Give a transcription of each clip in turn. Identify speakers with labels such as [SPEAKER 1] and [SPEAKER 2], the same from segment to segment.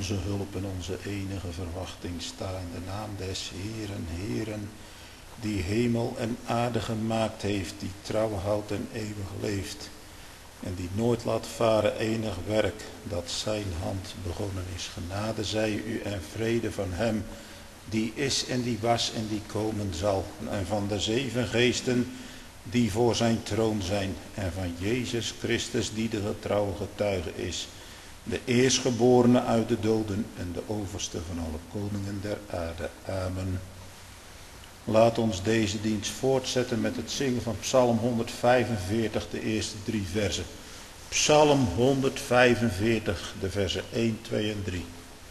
[SPEAKER 1] onze hulp en onze enige verwachting sta in de naam des Heeren, Heeren, die hemel en aarde gemaakt heeft, die trouw houdt en eeuwig leeft, en die nooit laat varen enig werk dat zijn hand begonnen is. Genade zij u en vrede van hem, die is en die was en die komen zal, en van de 7 geesten die voor zijn troon zijn, en van Jezus Christus die de getrouwe getuige is, de eerstgeborene uit de doden en de overste van alle koningen der aarde. Amen. Laat ons deze dienst voortzetten met het zingen van Psalm 145, de eerste 3 versen. Psalm 145, de versen 1, 2 en 3.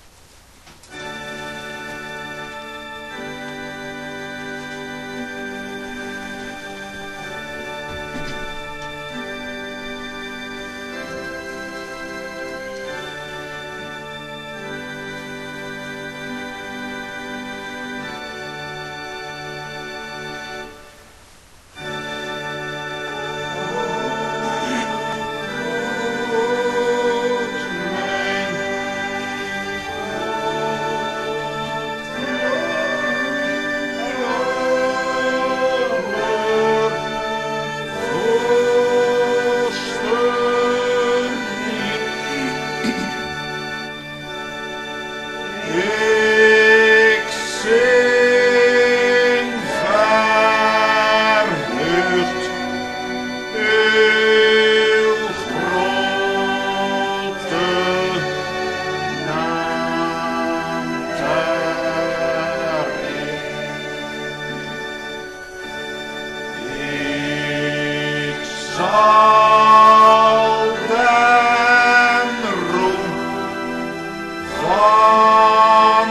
[SPEAKER 2] zal den roem van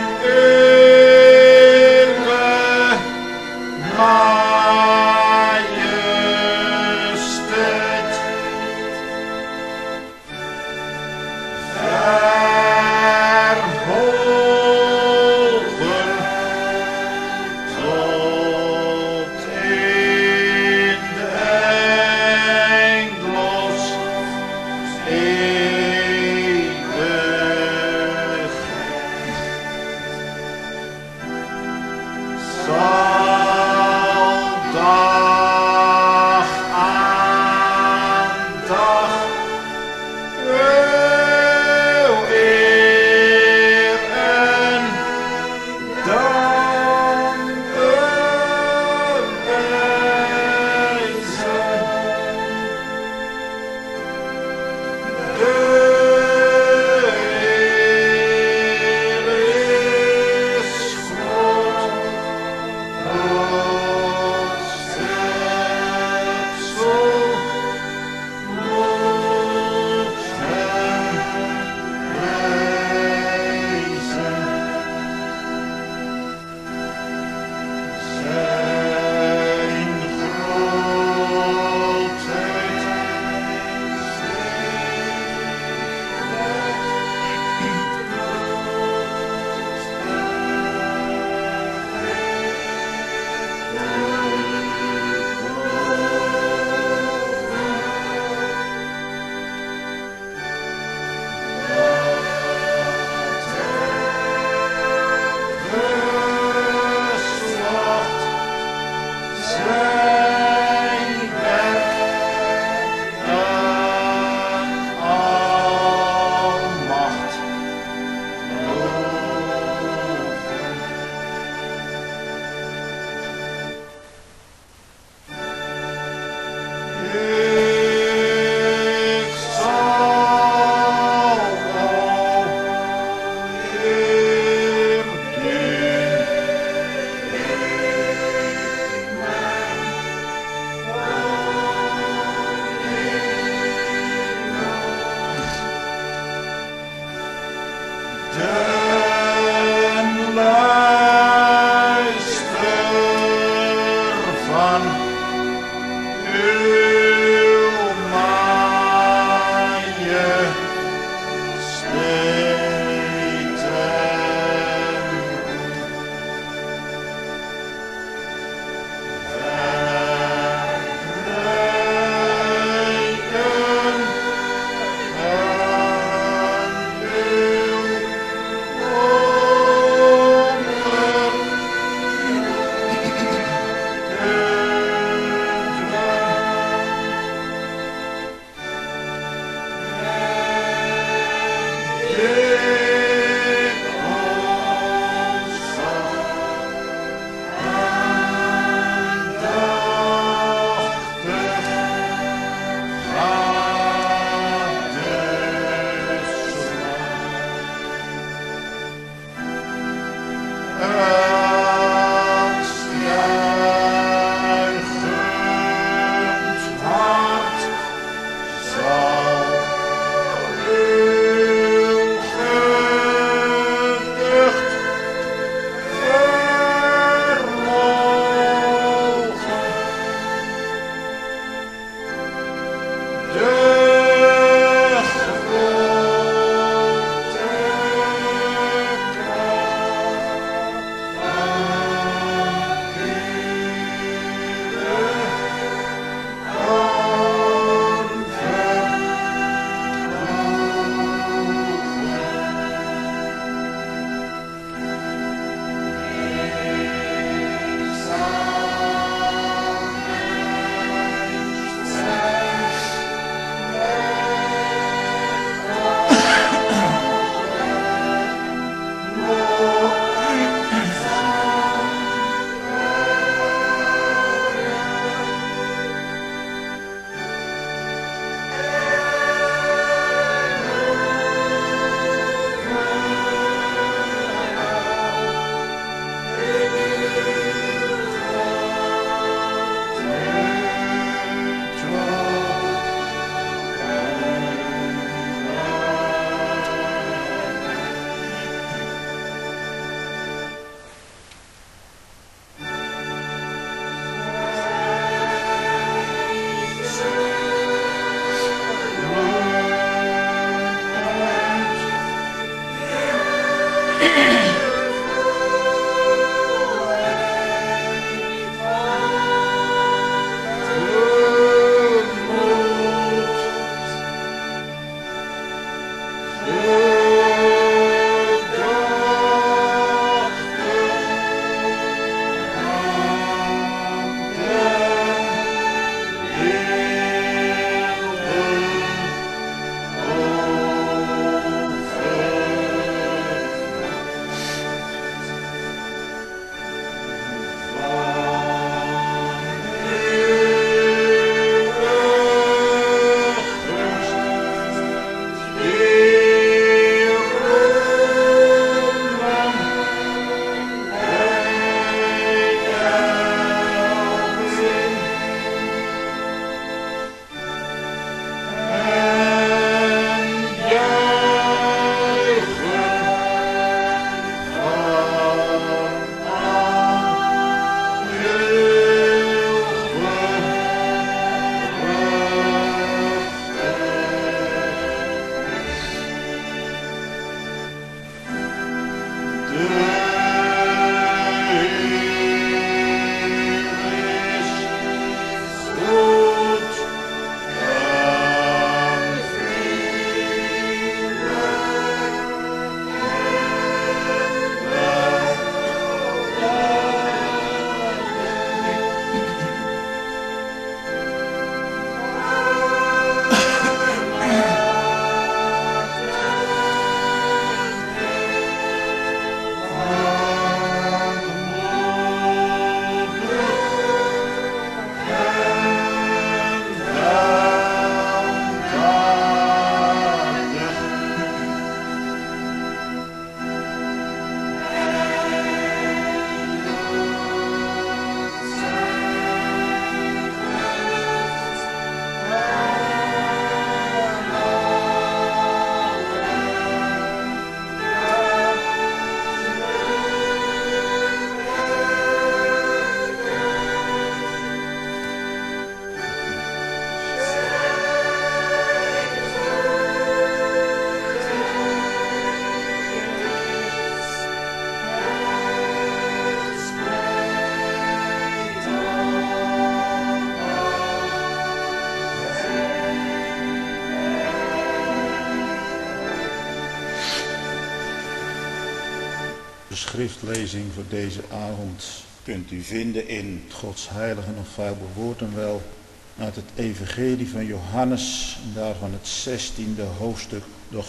[SPEAKER 1] De schriftlezing voor deze avond kunt u vinden in Gods heilige en onfeilbaar woord en wel uit het evangelie van Johannes, en daarvan het 16e hoofdstuk. Doch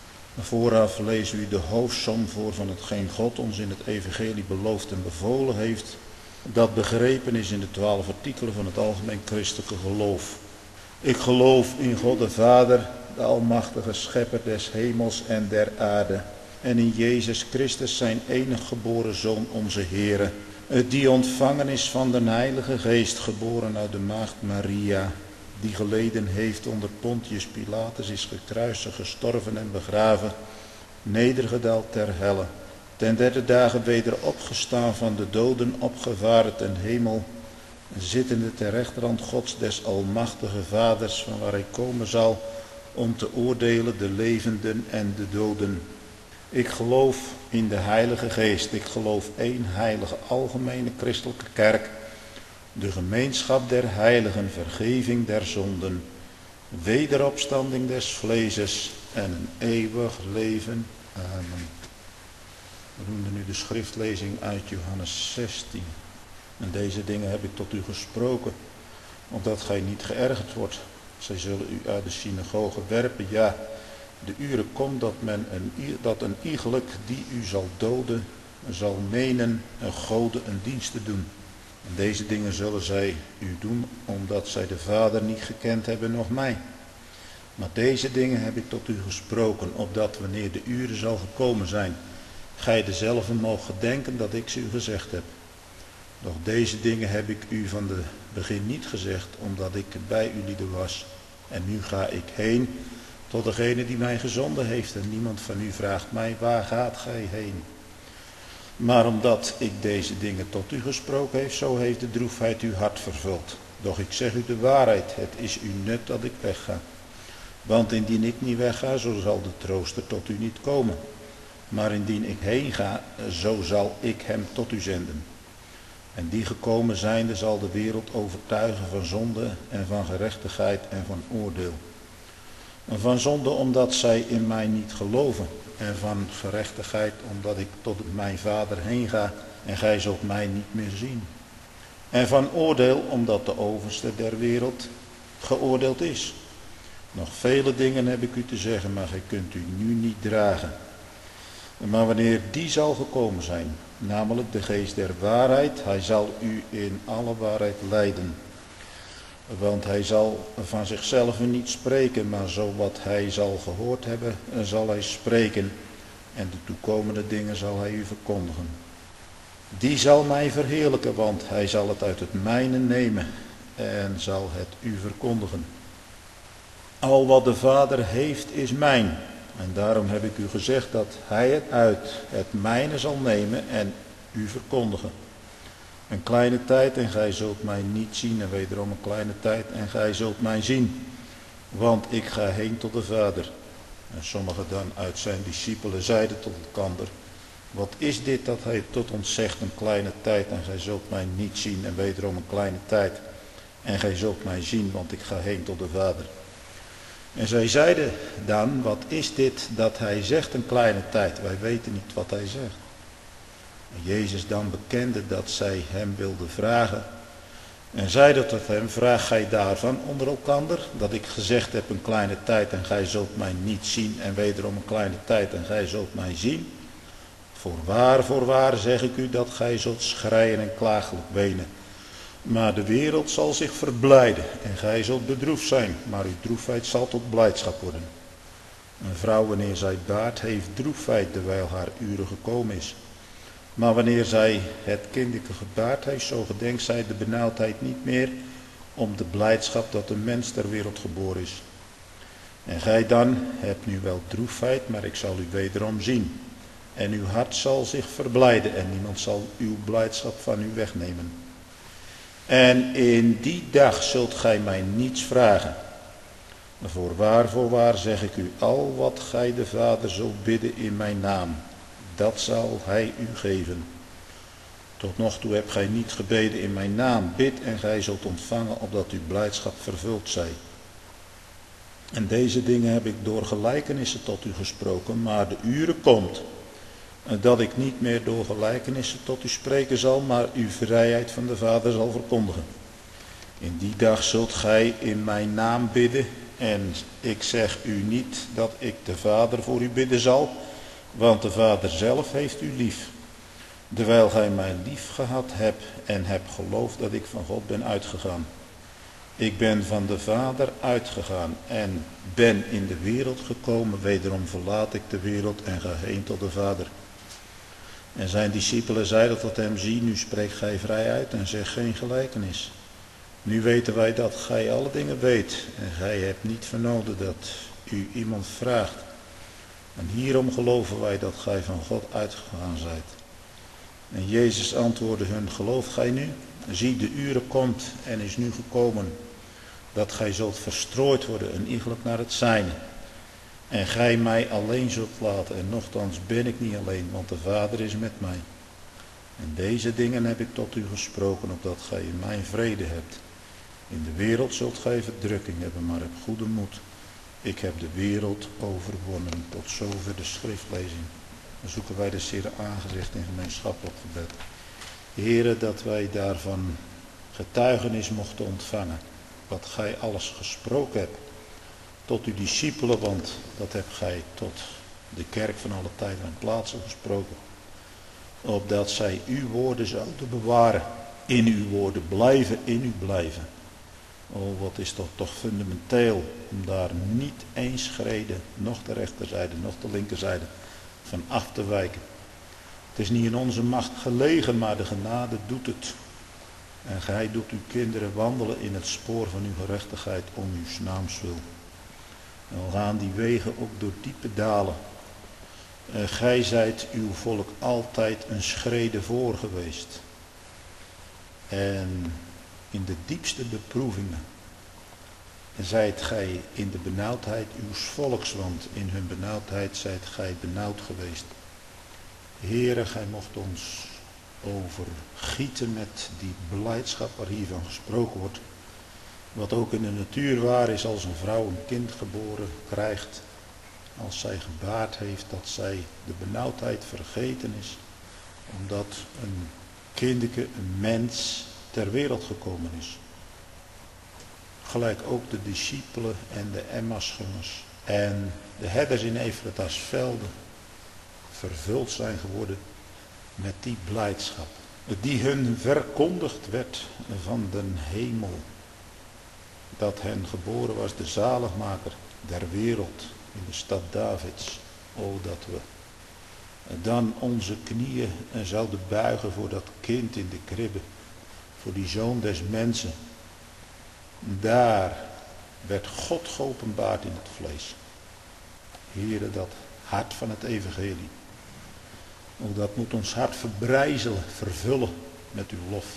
[SPEAKER 1] vooraf lezen u de hoofdsom voor van hetgeen God ons in het evangelie beloofd en bevolen heeft, dat begrepen is in de 12 artikelen van het algemeen christelijke geloof. Ik geloof in God de Vader, de almachtige schepper des hemels en der aarde, en in Jezus Christus zijn enige geboren Zoon, onze Heere, die ontvangen is van de Heilige Geest, geboren uit de maagd Maria, die geleden heeft onder Pontius Pilatus, is gekruisigd, gestorven en begraven, nedergedaald ter helle, ten derde dagen weder opgestaan van de doden, opgevaren ten hemel, zittende ter rechterhand Gods des almachtige Vaders, van waar hij komen zal om te oordelen de levenden en de doden. Ik geloof in de Heilige Geest, ik geloof één heilige algemene christelijke kerk, de gemeenschap der heiligen, vergeving der zonden, wederopstanding des vleeses en een eeuwig leven. Amen. We doen nu de schriftlezing uit Johannes 16. En deze dingen heb ik tot u gesproken, opdat gij niet geërgerd wordt. Zij zullen u uit de synagoge werpen. Ja, de uren komt dat een iegelijk die u zal doden, zal menen een Gode een dienst te doen. En deze dingen zullen zij u doen, omdat zij de Vader niet gekend hebben, noch mij. Maar deze dingen heb ik tot u gesproken, opdat wanneer de uren zal gekomen zijn, gij dezelfde moogt gedenken dat ik ze u gezegd heb. Doch deze dingen heb ik u van het begin niet gezegd, omdat ik bij u lieden was. En nu ga ik heen tot degene die mij gezonden heeft. En niemand van u vraagt mij, waar gaat gij heen? Maar omdat ik deze dingen tot u gesproken heeft, zo heeft de droefheid uw hart vervuld. Doch ik zeg u de waarheid, het is u nut dat ik wegga. Want indien ik niet wegga, zo zal de trooster tot u niet komen. Maar indien ik heen ga, zo zal ik hem tot u zenden. En die gekomen zijnde zal de wereld overtuigen van zonde en van gerechtigheid en van oordeel. En van zonde omdat zij in mij niet geloven. En van gerechtigheid omdat ik tot mijn Vader heen ga en gij zult mij niet meer zien. En van oordeel omdat de overste der wereld geoordeeld is. Nog vele dingen heb ik u te zeggen, maar gij kunt u nu niet dragen. Maar wanneer die zal gekomen zijn, namelijk de geest der waarheid, hij zal u in alle waarheid leiden. Want hij zal van zichzelf niet spreken, maar zo wat hij zal gehoord hebben, zal hij spreken. En de toekomende dingen zal hij u verkondigen. Die zal mij verheerlijken, want hij zal het uit het mijne nemen en zal het u verkondigen. Al wat de Vader heeft is mijn. En daarom heb ik u gezegd dat hij het uit het mijne zal nemen en u verkondigen. Een kleine tijd en gij zult mij niet zien, en wederom een kleine tijd en gij zult mij zien. Want ik ga heen tot de Vader. En sommigen dan uit zijn discipelen zeiden tot elkander: wat is dit dat hij tot ons zegt, een kleine tijd en gij zult mij niet zien, en wederom een kleine tijd en gij zult mij zien, want ik ga heen tot de Vader. En zij zeiden dan: wat is dit dat hij zegt, een kleine tijd? Wij weten niet wat hij zegt. En Jezus dan bekende dat zij hem wilden vragen. En zeide tot hem: vraag gij daarvan onder elkander, dat ik gezegd heb, een kleine tijd en gij zult mij niet zien, en wederom een kleine tijd en gij zult mij zien? Voorwaar zeg ik u dat gij zult schreien en klagelijk wenen. Maar de wereld zal zich verblijden en gij zult bedroefd zijn, maar uw droefheid zal tot blijdschap worden. Een vrouw, wanneer zij baart, heeft droefheid, terwijl haar uren gekomen is. Maar wanneer zij het kindje gebaard heeft, zo gedenkt zij de benauwdheid niet meer om de blijdschap dat een mens ter wereld geboren is. En gij dan hebt nu wel droefheid, maar ik zal u wederom zien. En uw hart zal zich verblijden en niemand zal uw blijdschap van u wegnemen. En in die dag zult gij mij niets vragen. Voorwaar zeg ik u, al wat gij de Vader zult bidden in mijn naam, dat zal hij u geven. Tot nog toe hebt gij niet gebeden in mijn naam. Bid en gij zult ontvangen, opdat uw blijdschap vervuld zij. En deze dingen heb ik door gelijkenissen tot u gesproken, maar de uren komt dat ik niet meer door gelijkenissen tot u spreken zal, maar uw vrijheid van de Vader zal verkondigen. In die dag zult gij in mijn naam bidden, en ik zeg u niet dat ik de Vader voor u bidden zal, want de Vader zelf heeft u lief, terwijl gij mij lief gehad hebt en hebt geloofd dat ik van God ben uitgegaan. Ik ben van de Vader uitgegaan en ben in de wereld gekomen. Wederom verlaat ik de wereld en ga heen tot de Vader. En zijn discipelen zeiden tot hem, zie, nu spreekt gij vrij uit en zeg geen gelijkenis. Nu weten wij dat gij alle dingen weet en gij hebt niet vernomen dat u iemand vraagt. En hierom geloven wij dat gij van God uitgegaan zijt. En Jezus antwoordde hun, gelooft gij nu? Zie, de uren komt en is nu gekomen dat gij zult verstrooid worden en iegelijk naar het zijne. En gij mij alleen zult laten en nochtans ben ik niet alleen, want de Vader is met mij. En deze dingen heb ik tot u gesproken, opdat gij in mijn vrede hebt. In de wereld zult gij verdrukking hebben, maar heb goede moed. Ik heb de wereld overwonnen. Tot zover de schriftlezing. Dan zoeken wij de Heer aangezicht in gemeenschappelijk gebed. Heere, dat wij daarvan getuigenis mochten ontvangen. Wat gij alles gesproken hebt tot uw discipelen, want dat hebt gij tot de kerk van alle tijden en plaatsen gesproken. Opdat zij uw woorden zouden bewaren. In uw woorden blijven, in u blijven. Oh, wat is dat toch fundamenteel om daar niet één schrede, nog de rechterzijde, nog de linkerzijde van af te wijken. Het is niet in onze macht gelegen, maar de genade doet het. En gij doet uw kinderen wandelen in het spoor van uw gerechtigheid om uw naams wil. En al gaan die wegen ook door diepe dalen. Gij zijt uw volk altijd een schrede voor geweest. En in de diepste beproevingen zijt gij in de benauwdheid uws volks, want in hun benauwdheid zijt gij benauwd geweest. Heere, gij mocht ons overgieten met die blijdschap waar hiervan gesproken wordt. Wat ook in de natuur waar is, als een vrouw een kind geboren krijgt, als zij gebaard heeft, dat zij de benauwdheid vergeten is, omdat een kindeke, een mens ter wereld gekomen is. Gelijk ook de discipelen en de Emmausgangers en de herders in Ephrata's velden vervuld zijn geworden met die blijdschap, die hun verkondigd werd van den hemel, dat hen geboren was de zaligmaker der wereld in de stad Davids. O, dat we dan onze knieën zouden buigen voor dat kind in de kribbe, voor die zoon des mensen. Daar werd God geopenbaard in het vlees. Heere, dat hart van het evangelie. O, dat moet ons hart verbrijzelen, vervullen met uw lof.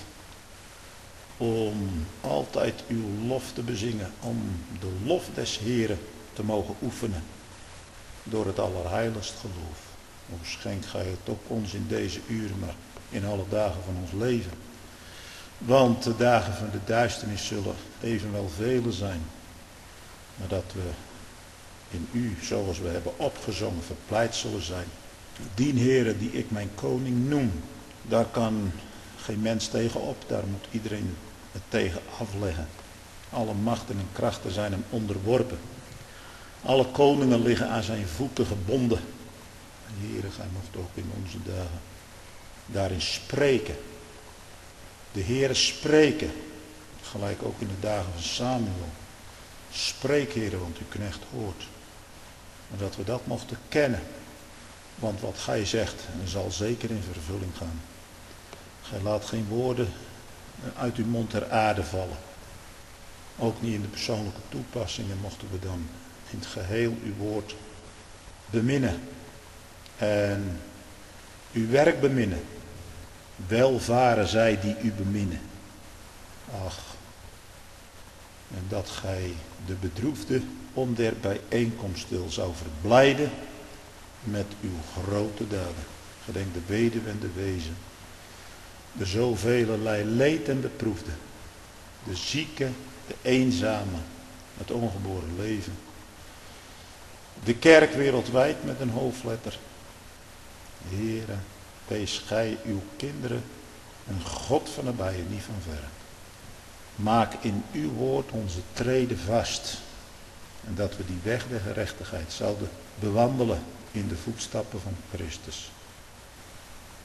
[SPEAKER 1] Om altijd uw lof te bezingen, om de lof des Heeren te mogen oefenen door het allerheiligst geloof. O, schenk gij het ook ons in deze uren, maar in alle dagen van ons leven. Want de dagen van de duisternis zullen evenwel vele zijn, maar dat we in u, zoals we hebben opgezongen, verplijd zullen zijn. Dien Heere die ik mijn koning noem, daar kan geen mens tegen op, daar moet iedereen het tegen afleggen. Alle machten en krachten zijn hem onderworpen. Alle koningen liggen aan zijn voeten gebonden. Heere, gij mocht ook in onze dagen daarin spreken. De Heere spreken, gelijk ook in de dagen van Samuel. Spreek, Heere, want uw knecht hoort. En dat we dat mochten kennen. Want wat gij zegt, zal zeker in vervulling gaan. Gij laat geen woorden uit uw mond ter aarde vallen. Ook niet in de persoonlijke toepassingen mochten we dan in het geheel uw woord beminnen. En uw werk beminnen. Welvaren zij die u beminnen. Ach, en dat gij de bedroefde om der bijeenkomst wil zou verblijden met uw grote daden. Gedenk de weduwe en de wezen. De zovelerlei leed en beproefde. De zieke, de eenzame, het ongeboren leven. De kerk wereldwijd met een hoofdletter. Heere, wees gij uw kinderen een God van nabij en niet van verre. Maak in uw woord onze treden vast. En dat we die weg der gerechtigheid zouden bewandelen in de voetstappen van Christus.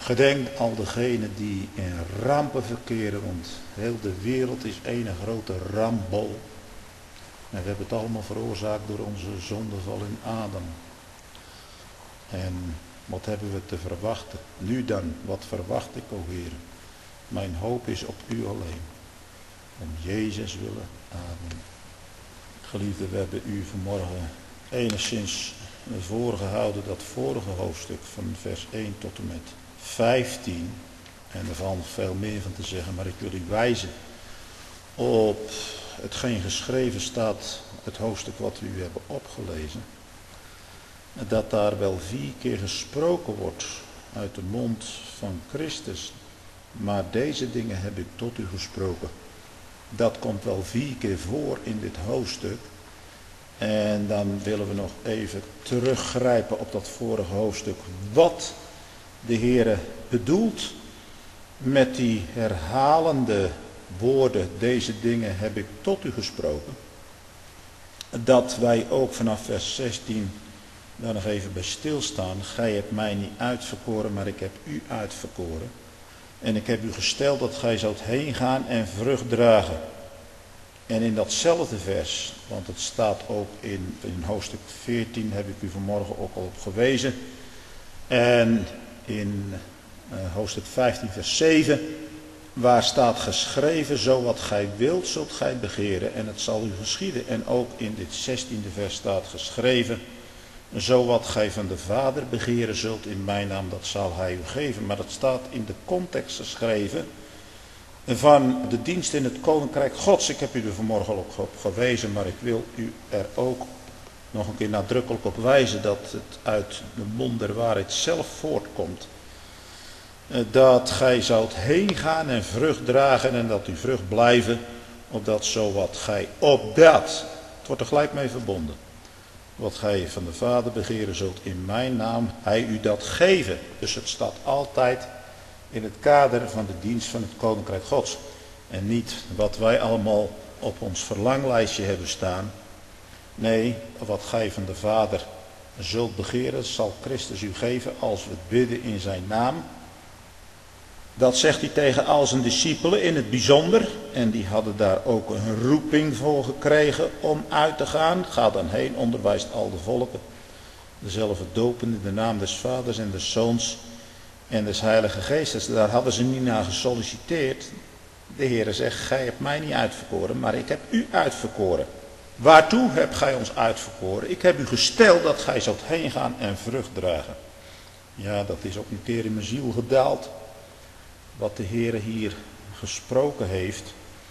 [SPEAKER 1] Gedenk al degenen die in rampen verkeren, want heel de wereld is één grote rampbol. En we hebben het allemaal veroorzaakt door onze zondeval in Adam. En wat hebben we te verwachten? Nu dan, wat verwacht ik, o Heer? Mijn hoop is op u alleen. Om Jezus willen. Amen. Geliefde, we hebben u vanmorgen enigszins voorgehouden dat vorige hoofdstuk van vers 1 tot en met 15. En er valt nog veel meer van te zeggen, maar ik wil u wijzen op hetgeen geschreven staat, het hoofdstuk wat we u hebben opgelezen. Dat daar wel 4 keer gesproken wordt uit de mond van Christus. Maar deze dingen heb ik tot u gesproken. Dat komt wel 4 keer voor in dit hoofdstuk. En dan willen we nog even teruggrijpen op dat vorige hoofdstuk. Wat de Heere bedoelt met die herhalende woorden. Deze dingen heb ik tot u gesproken. Dat wij ook vanaf vers 16 daar nog even bij stilstaan. Gij hebt mij niet uitverkoren, maar ik heb u uitverkoren. En ik heb u gesteld dat gij zoudt heen gaan en vrucht dragen. En in datzelfde vers, want het staat ook in hoofdstuk 14, heb ik u vanmorgen ook al op gewezen. En in hoofdstuk 15 vers 7, waar staat geschreven, zo wat gij wilt zult gij begeren en het zal u geschieden. En ook in dit 16e vers staat geschreven, zo wat gij van de Vader begeren zult in mijn naam, dat zal hij u geven. Maar dat staat in de context geschreven van de dienst in het Koninkrijk Gods. Ik heb u er vanmorgen al op gewezen, maar ik wil u er ook nog een keer nadrukkelijk op wijzen dat het uit de mond der waarheid zelf voortkomt. Dat gij zoudt heen gaan en vrucht dragen en dat u vrucht blijven, opdat zo wat gij opdat, het wordt er gelijk mee verbonden, wat gij van de Vader begeren zult in mijn naam, hij u dat geven. Dus het staat altijd in het kader van de dienst van het Koninkrijk Gods. En niet wat wij allemaal op ons verlanglijstje hebben staan. Nee, wat gij van de Vader zult begeren, zal Christus u geven als we het bidden in zijn naam. Dat zegt hij tegen al zijn discipelen in het bijzonder. En die hadden daar ook een roeping voor gekregen om uit te gaan. Ga dan heen, onderwijst al de volken. Dezelfde dopen in de naam des Vaders en des Zoons en des Heilige Geestes. Daar hadden ze niet naar gesolliciteerd. De Heere zegt, gij hebt mij niet uitverkoren, maar ik heb u uitverkoren. Waartoe hebt gij ons uitverkoren? Ik heb u gesteld dat gij zult heen gaan en vrucht dragen. Ja, dat is ook een keer in mijn ziel gedaald. Wat de Heere hier gesproken heeft.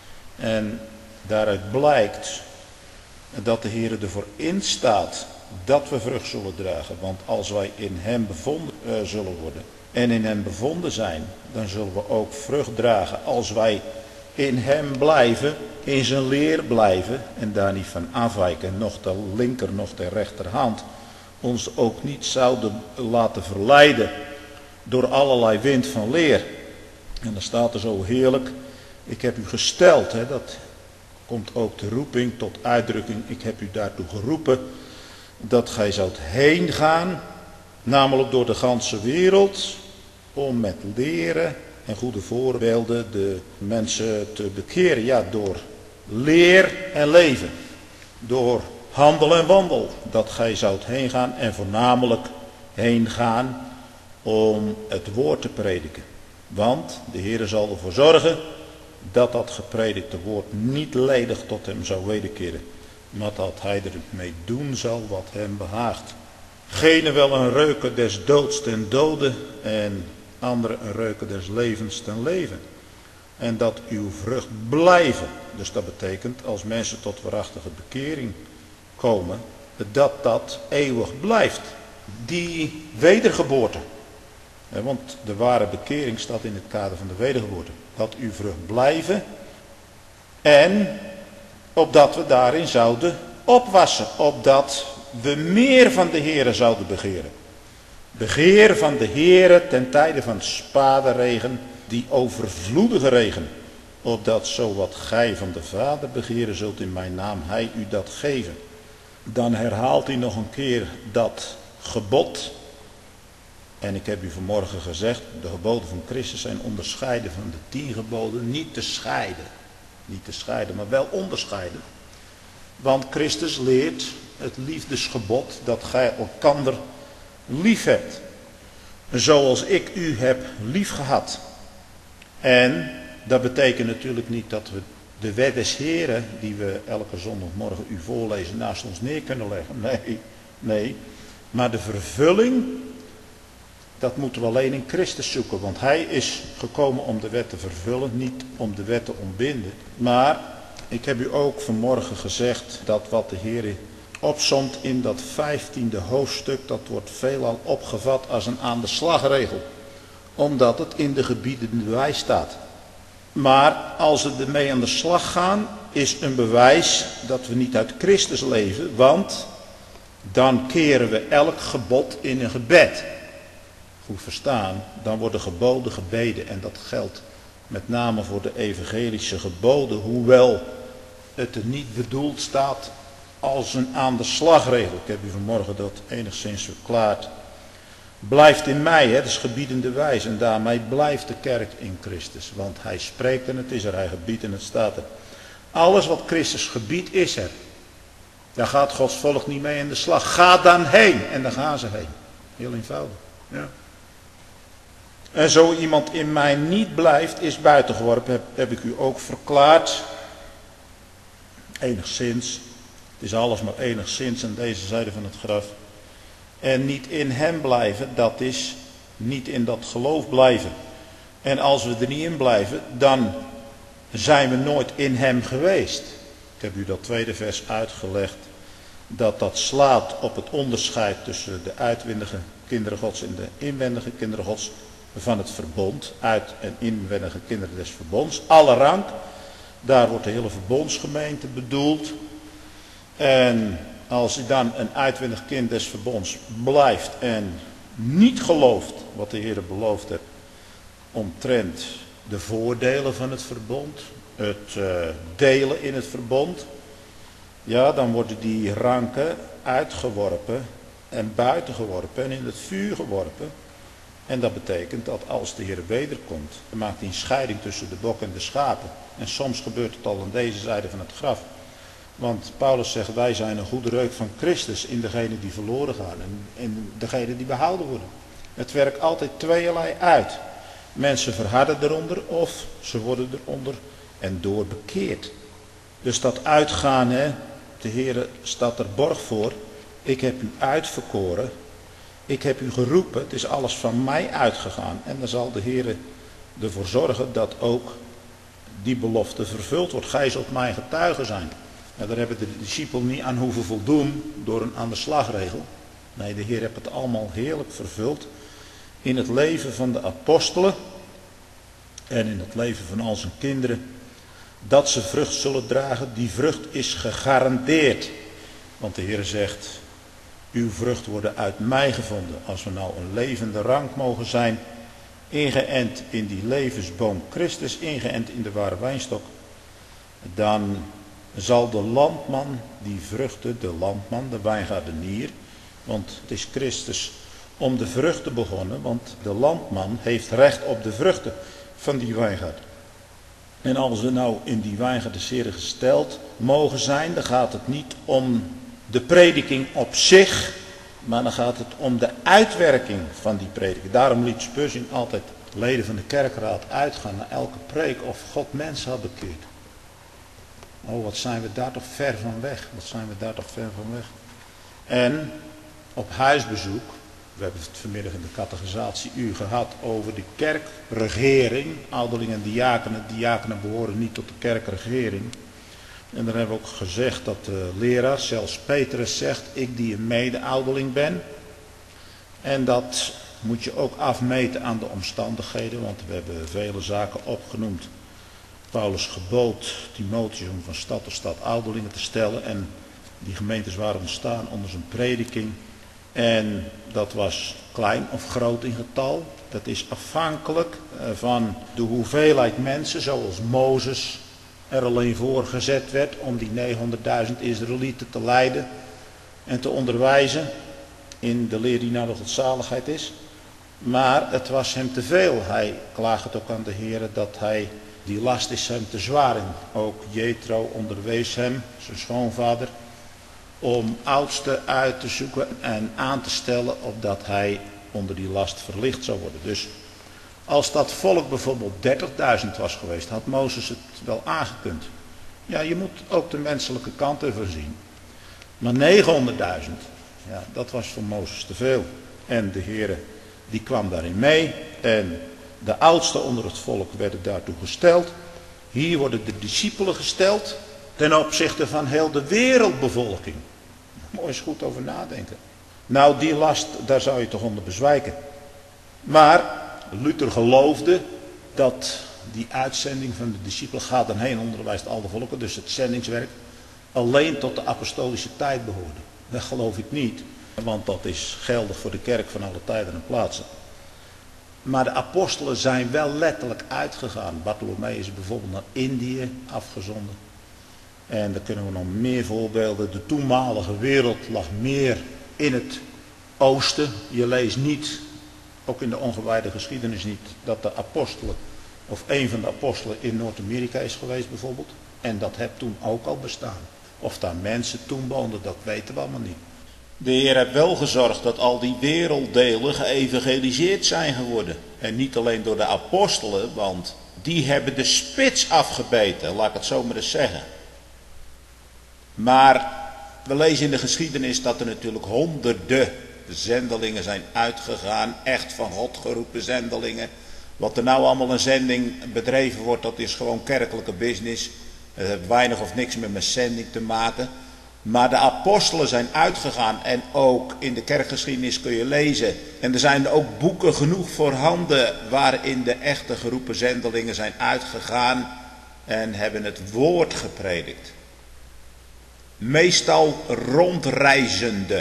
[SPEAKER 1] En daaruit blijkt dat de Heere ervoor instaat dat we vrucht zullen dragen. Want als wij in hem bevonden zullen worden en in hem bevonden zijn, dan zullen we ook vrucht dragen. Als wij in hem blijven, in zijn leer blijven en daar niet van afwijken, nog de linker, nog de rechterhand, ons ook niet zouden laten verleiden door allerlei wind van leer. En dan staat er zo heerlijk, ik heb u gesteld, dat komt ook de roeping tot uitdrukking, ik heb u daartoe geroepen, dat gij zoudt heen gaan, namelijk door de ganse wereld, om met leren en goede voorbeelden de mensen te bekeren. Ja, door leer en leven, door handel en wandel, dat gij zoudt heen gaan en voornamelijk heen gaan om het woord te prediken. Want de Heere zal ervoor zorgen dat dat gepredikte woord niet ledig tot hem zou wederkeren, maar dat hij ermee doen zal wat hem behaagt. Gene wel een reuken des doods ten dode en andere een reuken des levens ten leven. En dat uw vrucht blijven. Dus dat betekent als mensen tot waarachtige bekering komen, dat dat eeuwig blijft. Die wedergeboorte. Want de ware bekering staat in het kader van de wedergeboorte. Dat uw vrucht blijven. En opdat we daarin zouden opwassen. Opdat we meer van de Heere zouden begeren. Begeer van de Heere ten tijde van spaderegen, die overvloedige regen. Opdat zo wat gij van de Vader begeren zult in mijn naam, hij u dat geven. Dan herhaalt hij nog een keer dat gebod. En ik heb u vanmorgen gezegd, de geboden van Christus zijn onderscheiden van de 10 geboden. Niet te scheiden, maar wel onderscheiden. Want Christus leert het liefdesgebod dat gij elkander lief hebt. Zoals ik u heb lief gehad. En dat betekent natuurlijk niet dat we de wet des Heren, die we elke zondagmorgen u voorlezen, naast ons neer kunnen leggen. Nee. Maar de vervulling, dat moeten we alleen in Christus zoeken. Want hij is gekomen om de wet te vervullen, niet om de wet te ontbinden. Maar ik heb u ook vanmorgen gezegd dat wat de Heer opsomt in dat 15e hoofdstuk, dat wordt veelal opgevat als een aan de slagregel. Omdat het in de gebiedende wijs staat. Maar als we ermee aan de slag gaan, is een bewijs dat we niet uit Christus leven. Want dan keren we elk gebod in een gebed. Goed verstaan, dan worden geboden gebeden. En dat geldt met name voor de evangelische geboden. Hoewel het er niet bedoeld staat als een aan de slagregel. Ik heb u vanmorgen dat enigszins verklaard. Blijft in mij, dat is gebiedende wijs. En daarmee blijft de kerk in Christus. Want hij spreekt en het is er, hij gebiedt en het staat er. Alles wat Christus gebiedt is er. Daar gaat Gods volk niet mee in de slag. Ga dan heen. En dan gaan ze heen. Heel eenvoudig. Ja. En zo iemand in mij niet blijft, is buitengeworpen. Heb ik u ook verklaard. Enigszins. Het is alles maar enigszins aan deze zijde van het graf. En niet in hem blijven, dat is niet in dat geloof blijven. En als we er niet in blijven, dan zijn we nooit in hem geweest. Ik heb u dat tweede vers uitgelegd. Dat slaat op het onderscheid tussen de uitwendige kinderen Gods en de inwendige kinderen Gods van het verbond. Uit- en inwendige kinderen des verbonds. Alle rang. Daar wordt de hele verbondsgemeente bedoeld. En als u dan een uitwendig kind des verbonds blijft en niet gelooft wat de Heer beloofd heeft omtrent de voordelen van het verbond, het delen in het verbond, ja, dan worden die ranken uitgeworpen en buitengeworpen en in het vuur geworpen. En dat betekent dat als de Heer wederkomt, dan maakt hij een scheiding tussen de bok en de schapen. En soms gebeurt het al aan deze zijde van het graf. Want Paulus zegt, wij zijn een goede reuk van Christus in degene die verloren gaan en degene die behouden worden. Het werkt altijd tweeërlei uit. Mensen verharden eronder of ze worden eronder en door bekeerd. Dus dat uitgaan, de Heer staat er borg voor. Ik heb u uitverkoren. Ik heb u geroepen. Het is alles van mij uitgegaan. En dan zal de Heer ervoor zorgen dat ook die belofte vervuld wordt. Gij zult mijn getuige zijn. Nou, daar hebben de discipelen niet aan hoeven voldoen door een aan de slagregel. Nee, de Heer heeft het allemaal heerlijk vervuld in het leven van de apostelen en in het leven van al zijn kinderen. Dat ze vrucht zullen dragen, die vrucht is gegarandeerd. Want de Heer zegt, uw vrucht worden uit mij gevonden. Als we nou een levende rank mogen zijn, ingeënt in die levensboom Christus, ingeënt in de ware wijnstok, dan zal de landman die vruchten, de landman, de wijngaardenier, want het is Christus om de vruchten begonnen, want de landman heeft recht op de vruchten van die wijngaard. En als we nou in die wijngaard des Heren gesteld mogen zijn, dan gaat het niet om de prediking op zich, maar dan gaat het om de uitwerking van die prediking. Daarom liet Spurgeon altijd leden van de kerkraad uitgaan naar elke preek of God mensen had bekeerd. Oh, wat zijn we daar toch ver van weg. En op huisbezoek, we hebben het vanmiddag in de catechisatie gehad over de kerkregering. Ouderlingen en diakenen. Diakenen behoren niet tot de kerkregering. En daar hebben we ook gezegd dat de leraar, zelfs Petrus zegt, ik die een mede-ouderling ben. En dat moet je ook afmeten aan de omstandigheden, want we hebben vele zaken opgenoemd. Paulus gebood Timotheus om van stad tot stad ouderlingen te stellen en die gemeentes waren ontstaan onder zijn prediking. En dat was klein of groot in getal. Dat is afhankelijk van de hoeveelheid mensen, zoals Mozes er alleen voor gezet werd om die 900.000 Israëlieten te leiden en te onderwijzen in de leer die naar de godzaligheid is. Maar het was hem te veel. Hij klaagt het ook aan de Heer dat die last is hem te zwaar. En ook Jethro onderwees hem, zijn schoonvader, om oudsten uit te zoeken en aan te stellen opdat hij onder die last verlicht zou worden. Dus als dat volk bijvoorbeeld 30.000 was geweest, had Mozes het wel aangekund. Ja, je moet ook de menselijke kant ervan zien. Maar 900.000, ja, dat was voor Mozes te veel. En de Heere, die kwam daarin mee. En de oudsten onder het volk werden daartoe gesteld. Hier worden de discipelen gesteld ten opzichte van heel de wereldbevolking. Mooi eens goed over nadenken. Nou, die last, daar zou je toch onder bezwijken. Maar Luther geloofde dat die uitzending van de discipelen gaat dan heen, onderwijst al de volken, dus het zendingswerk, alleen tot de apostolische tijd behoorde. Dat geloof ik niet, want dat is geldig voor de kerk van alle tijden en plaatsen. Maar de apostelen zijn wel letterlijk uitgegaan. Bartholomeus is bijvoorbeeld naar Indië afgezonden. En daar kunnen we nog meer voorbeelden. De toenmalige wereld lag meer in het oosten. Je leest niet, ook in de ongewijde geschiedenis niet, dat de apostelen, of een van de apostelen in Noord-Amerika is geweest bijvoorbeeld. En dat heeft toen ook al bestaan. Of daar mensen toen woonden, dat weten we allemaal niet. De Heer heeft wel gezorgd dat al die werelddelen geëvangeliseerd zijn geworden. En niet alleen door de apostelen, want die hebben de spits afgebeten, laat ik het zo maar eens zeggen. Maar we lezen in de geschiedenis dat er natuurlijk honderden zendelingen zijn uitgegaan. Echt van God geroepen zendelingen. Wat er nou allemaal een zending bedreven wordt, dat is gewoon kerkelijke business. Het heeft weinig of niks meer met zending te maken. Maar de apostelen zijn uitgegaan en ook in de kerkgeschiedenis kun je lezen. En er zijn ook boeken genoeg voorhanden waarin de echte geroepen zendelingen zijn uitgegaan en hebben het woord gepredikt. Meestal rondreizende.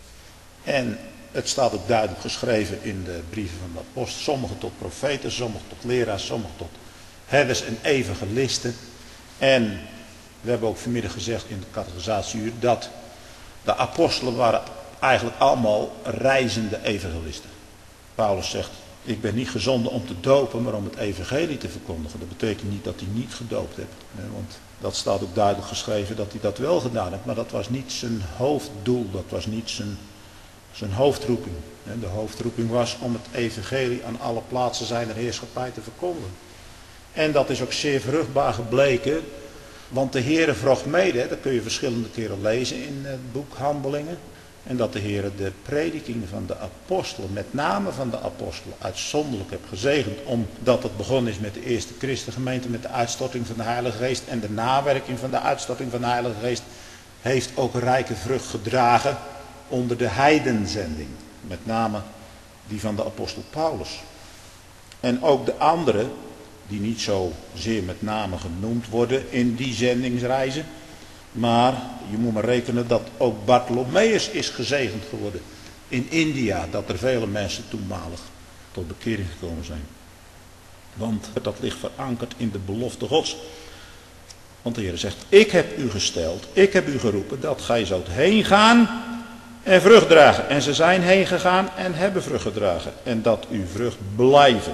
[SPEAKER 1] En het staat ook duidelijk geschreven in de brieven van de apostelen. Sommigen tot profeten, sommigen tot leraars, sommigen tot herders en evangelisten. En we hebben ook vanmiddag gezegd in de catechisatieuur dat de apostelen waren eigenlijk allemaal reizende evangelisten. Paulus zegt, ik ben niet gezonden om te dopen, maar om het evangelie te verkondigen. Dat betekent niet dat hij niet gedoopt heeft. Want dat staat ook duidelijk geschreven dat hij dat wel gedaan heeft. Maar dat was niet zijn hoofddoel, dat was niet zijn hoofdroeping. De hoofdroeping was om het evangelie aan alle plaatsen zijner heerschappij te verkondigen. En dat is ook zeer vruchtbaar gebleken. Want de Heere vroeg mede, dat kun je verschillende keren lezen in het boek Handelingen. En dat de Heere de prediking van de apostelen, met name van de apostelen, uitzonderlijk heeft gezegend. Omdat het begonnen is met de eerste christengemeente, met de uitstorting van de Heilige Geest. En de nawerking van de uitstorting van de Heilige Geest heeft ook een rijke vrucht gedragen onder de heidenzending. Met name die van de apostel Paulus. En ook de anderen, die niet zo zeer met name genoemd worden in die zendingsreizen. Maar je moet maar rekenen dat ook Bartholomeus is gezegend geworden in India. Dat er vele mensen toenmalig tot bekering gekomen zijn. Want dat ligt verankerd in de belofte Gods. Want de Heer zegt, ik heb u gesteld, ik heb u geroepen dat gij zoudt heen gaan en vrucht dragen. En ze zijn heen gegaan en hebben vrucht gedragen. En dat uw vrucht blijven.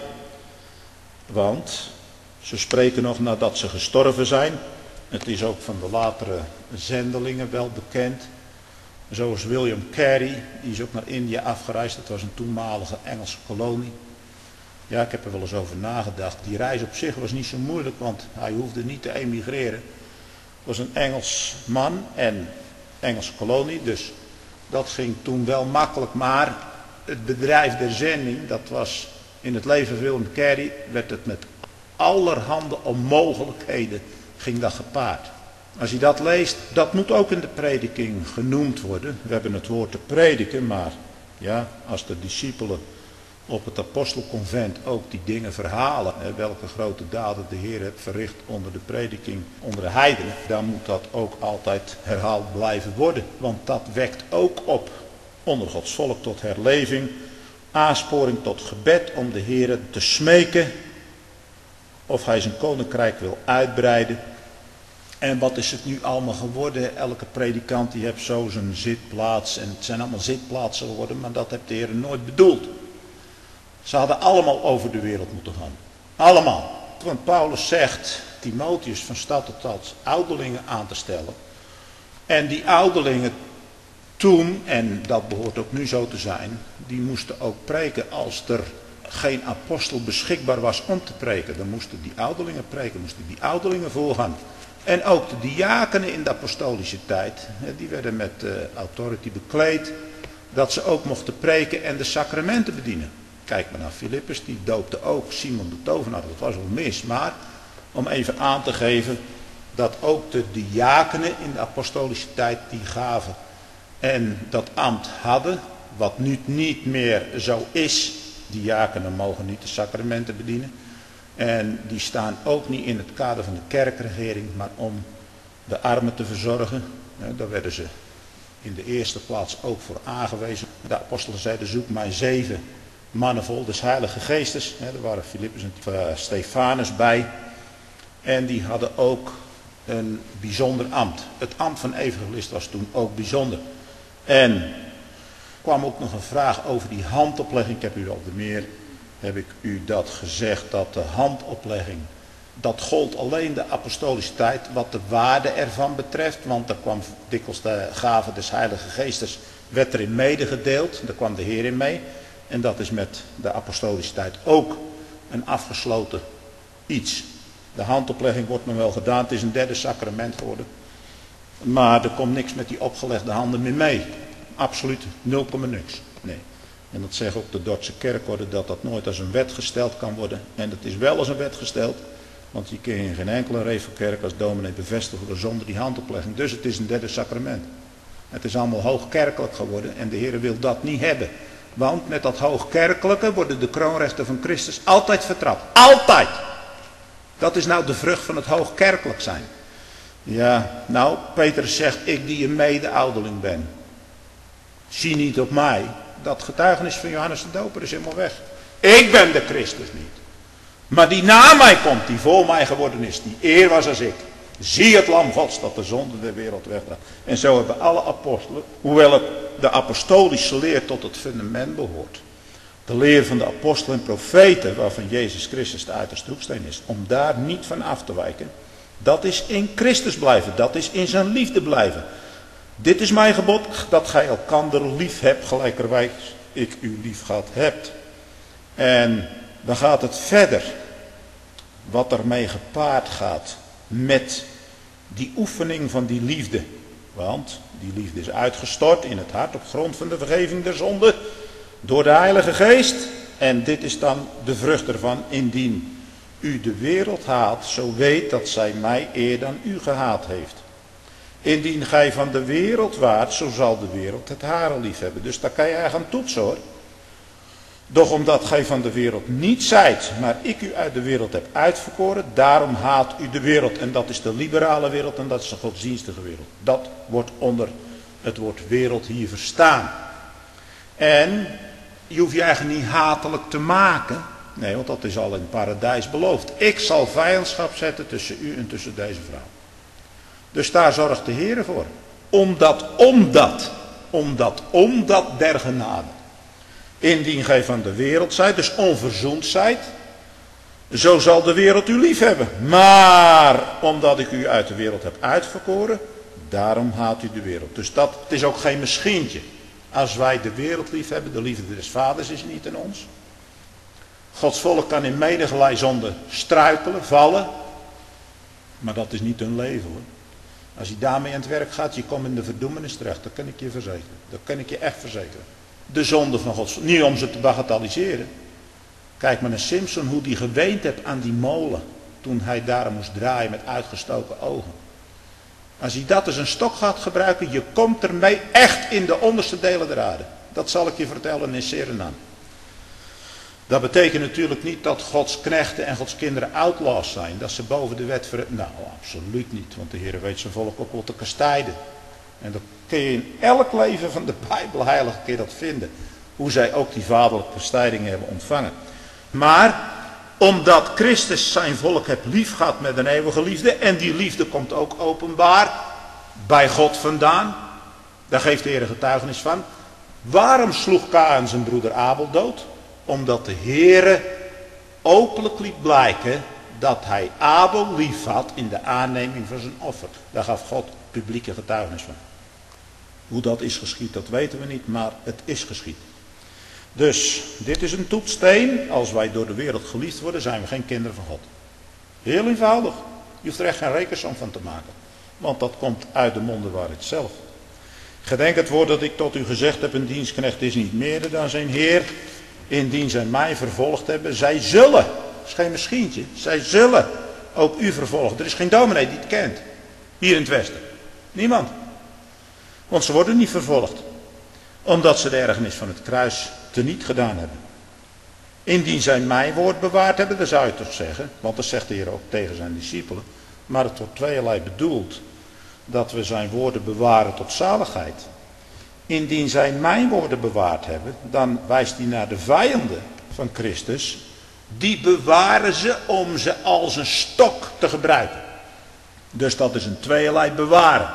[SPEAKER 1] Want ze spreken nog nadat ze gestorven zijn. Het is ook van de latere zendelingen wel bekend. Zoals William Carey, die is ook naar India afgereisd. Dat was een toenmalige Engelse kolonie. Ja, ik heb er wel eens over nagedacht. Die reis op zich was niet zo moeilijk, want hij hoefde niet te emigreren. Het was een Engels man en Engelse kolonie, dus dat ging toen wel makkelijk. Maar het bedrijf der zending, dat was in het leven van William Carey, werd het met allerhande onmogelijkheden ging dat gepaard. Als je dat leest, dat moet ook in de prediking genoemd worden. We hebben het woord te prediken, maar ja, als de discipelen op het apostelconvent ook die dingen verhalen, welke grote daden de Heer heeft verricht onder de prediking, onder de heidenen, dan moet dat ook altijd herhaald blijven worden. Want dat wekt ook op onder Gods volk tot herleving, aansporing tot gebed om de Heer te smeken of hij zijn koninkrijk wil uitbreiden. En wat is het nu allemaal geworden? Elke predikant die heeft zo zijn zitplaats. En het zijn allemaal zitplaatsen geworden, maar dat heeft de Heer nooit bedoeld. Ze hadden allemaal over de wereld moeten gaan. Allemaal. Want Paulus zegt Timotheus van stad tot stad ouderlingen aan te stellen. En die ouderlingen toen, en dat behoort ook nu zo te zijn, die moesten ook preken als er geen apostel beschikbaar was om te preken. Dan moesten die ouderlingen preken, moesten die ouderlingen voorgaan. En ook de diakenen in de apostolische tijd, die werden met authority bekleed, dat ze ook mochten preken en de sacramenten bedienen. Kijk maar naar Filippus, die doopte ook Simon de tovenaar, dat was wel mis. Maar om even aan te geven dat ook de diakenen in de apostolische tijd die gaven en dat ambt hadden, wat nu niet meer zo is. Diakenen mogen niet de sacramenten bedienen. En die staan ook niet in het kader van de kerkregering, maar om de armen te verzorgen. Daar werden ze in de eerste plaats ook voor aangewezen. De apostelen zeiden, zoek mij 7 mannen vol des Heilige Geestes. Er waren Filippus en Stefanus bij. En die hadden ook een bijzonder ambt. Het ambt van evangelist was toen ook bijzonder. En er kwam ook nog een vraag over die handoplegging. Ik heb u al heb ik u dat gezegd, dat de handoplegging, dat gold alleen de apostolische tijd wat de waarde ervan betreft. Want er kwam dikwijls de gave des Heilige Geestes, werd erin medegedeeld. Daar kwam de Heer in mee. En dat is met de apostolische tijd ook een afgesloten iets. De handoplegging wordt nog wel gedaan, het is een derde sacrament geworden. Maar er komt niks met die opgelegde handen meer mee. Absoluut 0, niks. Nee. En dat zegt ook de Dordtse kerkorde, dat dat nooit als een wet gesteld kan worden. En het is wel als een wet gesteld. Want je kun je in geen enkele revelkerk als dominee bevestigen zonder die handoplegging. Dus het is een derde sacrament. Het is allemaal hoogkerkelijk geworden en de Heer wil dat niet hebben. Want met dat hoogkerkelijke worden de kroonrechten van Christus altijd vertrapt. Altijd! Dat is nou de vrucht van het hoogkerkelijk zijn. Ja, nou, Petrus zegt, ik die een mede-ouderling ben. Zie niet op mij. Dat getuigenis van Johannes de Doper is helemaal weg. Ik ben de Christus niet. Maar die na mij komt, die voor mij geworden is, die eer was als ik. Zie het lam Gods dat de zonde der wereld wegdraagt. En zo hebben alle apostelen, hoewel het de apostolische leer tot het fundament behoort. De leer van de apostelen en profeten, waarvan Jezus Christus de uiterste hoeksteen is. Om daar niet van af te wijken. Dat is in Christus blijven. Dat is in zijn liefde blijven. Dit is mijn gebod, dat gij elkander lief hebt, gelijkerwijs ik u lief gehad hebt. En dan gaat het verder. Wat ermee gepaard gaat met die oefening van die liefde. Want die liefde is uitgestort in het hart op grond van de vergeving der zonde door de Heilige Geest. En dit is dan de vrucht ervan. Indien u de wereld haat, zo weet dat zij mij eer dan u gehaat heeft. Indien gij van de wereld waart, zo zal de wereld het hare lief hebben. Dus daar kan je eigenlijk aan toetsen hoor. Doch omdat gij van de wereld niet zijt, maar ik u uit de wereld heb uitverkoren, daarom haat u de wereld. En dat is de liberale wereld en dat is de godsdienstige wereld. Dat wordt onder het woord wereld hier verstaan. En je hoeft je eigenlijk niet hatelijk te maken. Nee, want dat is al in het paradijs beloofd. Ik zal vijandschap zetten tussen u en tussen deze vrouw. Dus daar zorgt de Heer voor. Omdat der genade. Indien gij van de wereld zijt, dus onverzoend zijt, zo zal de wereld u lief hebben. Maar omdat ik u uit de wereld heb uitverkoren, daarom haat u de wereld. Dus het is ook geen misschientje. Als wij de wereld lief hebben, de liefde des vaders is niet in ons. Gods volk kan in menigerlei zonde struikelen, vallen. Maar dat is niet hun leven hoor. Als je daarmee aan het werk gaat, je komt in de verdoemenis terecht. Dat kan ik je verzekeren. Dat kan ik je echt verzekeren. De zonde van Gods volk. Niet om ze te bagatelliseren. Kijk maar naar Simpson, hoe die geweend heeft aan die molen. Toen hij daar moest draaien met uitgestoken ogen. Als hij dat als een stok gaat gebruiken, je komt ermee echt in de onderste delen der aarde. Dat zal ik je vertellen in Suriname. Dat betekent natuurlijk niet dat Gods knechten en Gods kinderen outlaws zijn. Dat ze boven de wet Nou, absoluut niet. Want de Heer weet zijn volk ook wel te kastijden. En dat kun je in elk leven van de Bijbel heilige keer dat vinden. Hoe zij ook die vaderlijke kastijdingen hebben ontvangen. Maar omdat Christus zijn volk heeft lief gehad met een eeuwige liefde. En die liefde komt ook openbaar bij God vandaan. Daar geeft de Heer getuigenis van. Waarom sloeg Kaan zijn broeder Abel dood? Omdat de Heere openlijk liet blijken dat hij Abel lief had in de aanneming van zijn offer. Daar gaf God publieke getuigenis van. Hoe dat is geschied, dat weten we niet, maar het is geschied. Dus, dit is een toetssteen. Als wij door de wereld geliefd worden, zijn we geen kinderen van God. Heel eenvoudig. Je hoeft er echt geen rekensom van te maken. Want dat komt uit de mondwaarheid zelf. Gedenk het woord dat ik tot u gezegd heb, een dienstknecht is niet meerder dan zijn Heer. Indien zij mij vervolgd hebben, zij zullen, dat is geen misschientje, zij zullen ook u vervolgen. Er is geen dominee die het kent, hier in het Westen. Niemand. Want ze worden niet vervolgd, omdat ze de ergernis van het kruis teniet gedaan hebben. Indien zij mijn woord bewaard hebben, dan zou je toch zeggen, want dat zegt de Heer ook tegen zijn discipelen, maar het wordt tweeërlei bedoeld, dat we zijn woorden bewaren tot zaligheid. Indien zij mijn woorden bewaard hebben, dan wijst hij naar de vijanden van Christus. Die bewaren ze om ze als een stok te gebruiken. Dus dat is een tweeërlei bewaren.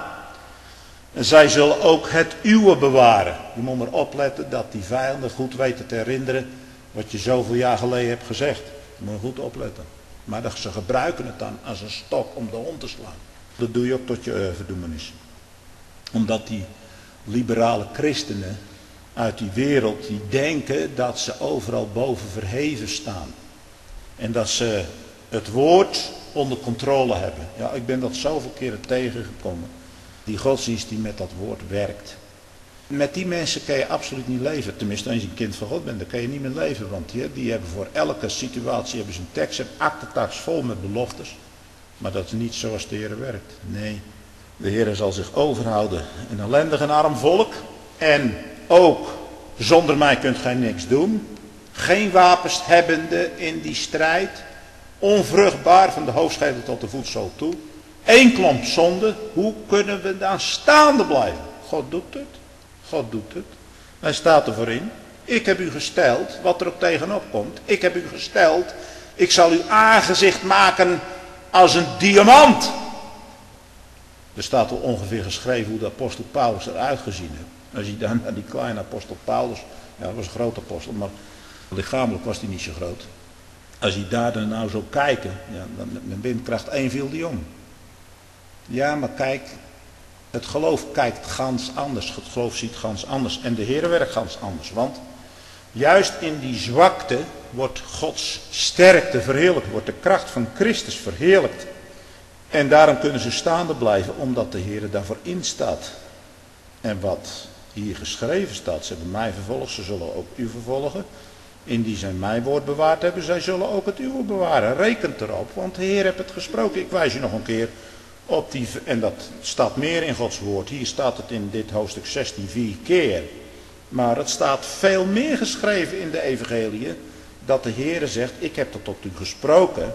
[SPEAKER 1] En zij zullen ook het uwe bewaren. Je moet maar opletten dat die vijanden goed weten te herinneren wat je zoveel jaar geleden hebt gezegd. Je moet goed opletten. Maar ze gebruiken het dan als een stok om de hond te slaan. Dat doe je ook tot je verdoemenis. Omdat die liberale christenen uit die wereld, die denken dat ze overal boven verheven staan. En dat ze het woord onder controle hebben. Ja, ik ben dat zoveel keren tegengekomen. Die godsdienst die met dat woord werkt. Met die mensen kan je absoluut niet leven. Tenminste, als je een kind van God bent, dan kan je niet meer leven. Want die hebben voor elke situatie hebben ze een tekst, een aktentas vol met beloftes. Maar dat is niet zoals de Heer werkt. Nee, de Heer zal zich overhouden. Een ellendig en arm volk. En ook, zonder mij kunt gij niks doen. Geen wapens hebbende in die strijd. Onvruchtbaar van de hoofdschedel tot de voetzool toe. Eén klomp zonde. Hoe kunnen we dan staande blijven? God doet het. God doet het. Hij staat ervoor in. Ik heb u gesteld, wat er ook tegenop komt. Ik heb u gesteld. Ik zal uw aangezicht maken als een diamant. Er staat al ongeveer geschreven hoe de apostel Paulus eruit gezien heeft. Als je dan naar die kleine apostel Paulus. Ja, dat was een grote apostel, maar lichamelijk was hij niet zo groot. Als je daar dan nou zo kijken, ja, dan met windkracht 1 viel die om. Ja, maar kijk, het geloof kijkt gans anders. Het geloof ziet gans anders. En de Heer werkt gans anders. Want juist in die zwakte wordt Gods sterkte verheerlijkt. Wordt de kracht van Christus verheerlijkt. En daarom kunnen ze staande blijven, omdat de Heer daarvoor instaat. En wat hier geschreven staat, ze hebben mij vervolgd, ze zullen ook u vervolgen. Indien zij mijn woord bewaard hebben, zij zullen ook het uwe bewaren. Rekent erop, want de Heer heeft het gesproken. Ik wijs je nog een keer op die, en dat staat meer in Gods woord. Hier staat het in dit hoofdstuk 16 4 keer. Maar het staat veel meer geschreven in de evangeliën, dat de Heer zegt, ik heb dat tot u gesproken.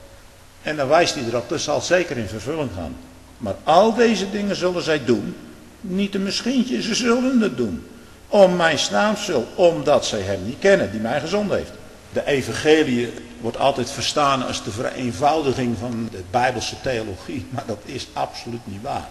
[SPEAKER 1] En dan wijst hij erop, dat zal zeker in vervulling gaan. Maar al deze dingen zullen zij doen, niet een misschientje, ze zullen het doen. Om mijn naams wil, omdat zij hem niet kennen, die mij gezonden heeft. De evangelie wordt altijd verstaan als de vereenvoudiging van de Bijbelse theologie, maar dat is absoluut niet waar.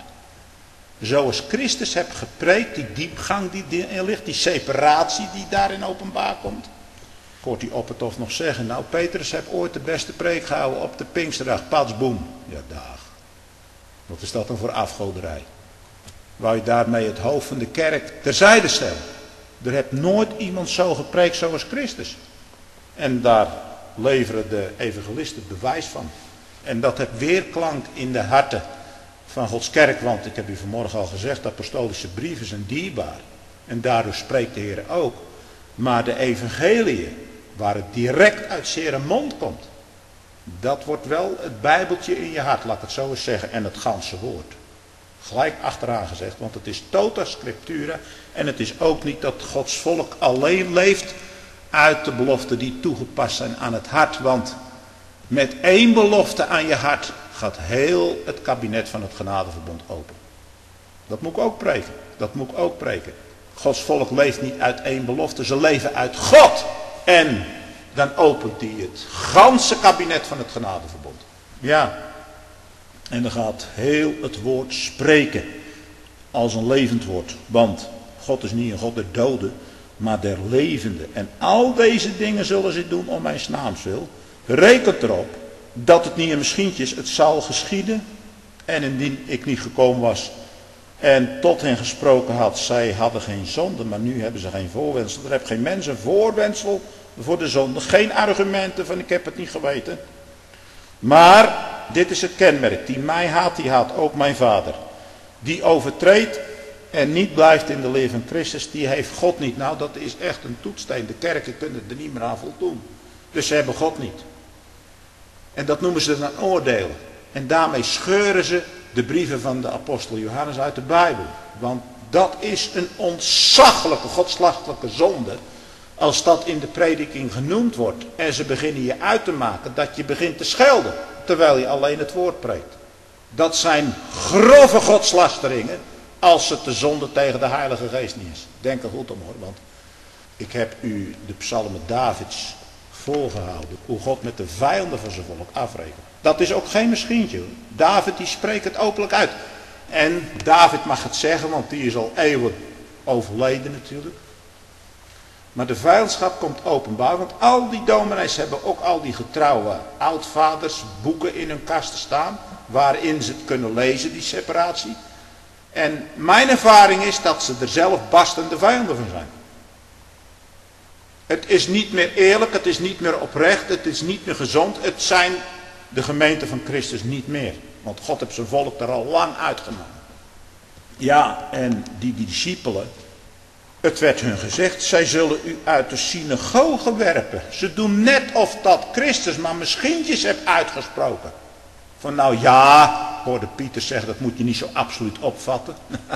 [SPEAKER 1] Zoals Christus heeft gepreekt, die diepgang die erin ligt, die separatie die daarin openbaar komt. Ik hoor die Oppertoft nog zeggen, nou Petrus heeft ooit de beste preek gehouden op de Pinksterdag, patsboom. Ja, dag. Wat is dat dan voor afgoderij? Wou je daarmee het hoofd van de kerk terzijde stellen? Er heeft nooit iemand zo gepreekt zoals Christus. En daar leveren de evangelisten bewijs van. En dat heeft weerklank in de harten van Gods kerk. Want ik heb u vanmorgen al gezegd, de apostolische brieven zijn dierbaar. En daardoor spreekt de Heer ook. Maar de evangeliën, waar het direct uit zere mond komt. Dat wordt wel het bijbeltje in je hart, laat ik het zo eens zeggen. En het ganse woord. Gelijk achteraan gezegd, want het is tota scriptura. En het is ook niet dat Gods volk alleen leeft uit de beloften die toegepast zijn aan het hart. Want met één belofte aan je hart gaat heel het kabinet van het genadeverbond open. Dat moet ik ook preken. Dat moet ik ook preken. Gods volk leeft niet uit één belofte, ze leven uit God. En dan opent hij het ganse kabinet van het genadeverbond. Ja. En dan gaat heel het woord spreken als een levend woord. Want God is niet een God der doden, maar der levende. En al deze dingen zullen ze doen om mijn naams wil. Rekent erop dat het niet een misschientje is, het zal geschieden. En indien ik niet gekomen was en tot hen gesproken had, zij hadden geen zonde, maar nu hebben ze geen voorwendsel. Er heeft geen mens een voorwendsel voor de zonde. Geen argumenten van ik heb het niet geweten. Maar dit is het kenmerk. Die mij haat, die haat ook mijn Vader. Die overtreedt en niet blijft in de leer van Christus, die heeft God niet. Nou, dat is echt een toetssteen. De kerken kunnen er niet meer aan voldoen. Dus ze hebben God niet. En dat noemen ze dan oordelen. En daarmee scheuren ze de brieven van de apostel Johannes uit de Bijbel. Want dat is een ontzaglijke, godslachtelijke zonde. Als dat in de prediking genoemd wordt. En ze beginnen je uit te maken dat je begint te schelden. Terwijl je alleen het woord preekt. Dat zijn grove godslasteringen. Als het de zonde tegen de Heilige Geest niet is. Denk er goed om hoor. Want ik heb u de psalmen Davids voorgehouden. Hoe God met de vijanden van zijn volk afrekent. Dat is ook geen misschientje hoor. David die spreekt het openlijk uit. En David mag het zeggen, want die is al eeuwen overleden natuurlijk. Maar de vijandschap komt openbaar, want al die dominees hebben ook al die getrouwe oudvaders boeken in hun kasten staan. Waarin ze het kunnen lezen, die separatie. En mijn ervaring is dat ze er zelf barstende vijanden van zijn. Het is niet meer eerlijk, het is niet meer oprecht, het is niet meer gezond. Het zijn de gemeente van Christus niet meer. Want God heeft zijn volk er al lang uitgenomen. Ja, en die discipelen, het werd hun gezegd, zij zullen u uit de synagoge werpen. Ze doen net of dat Christus maar misschientjes heeft uitgesproken. Van nou ja, hoorde Pieter zeggen, dat moet je niet zo absoluut opvatten.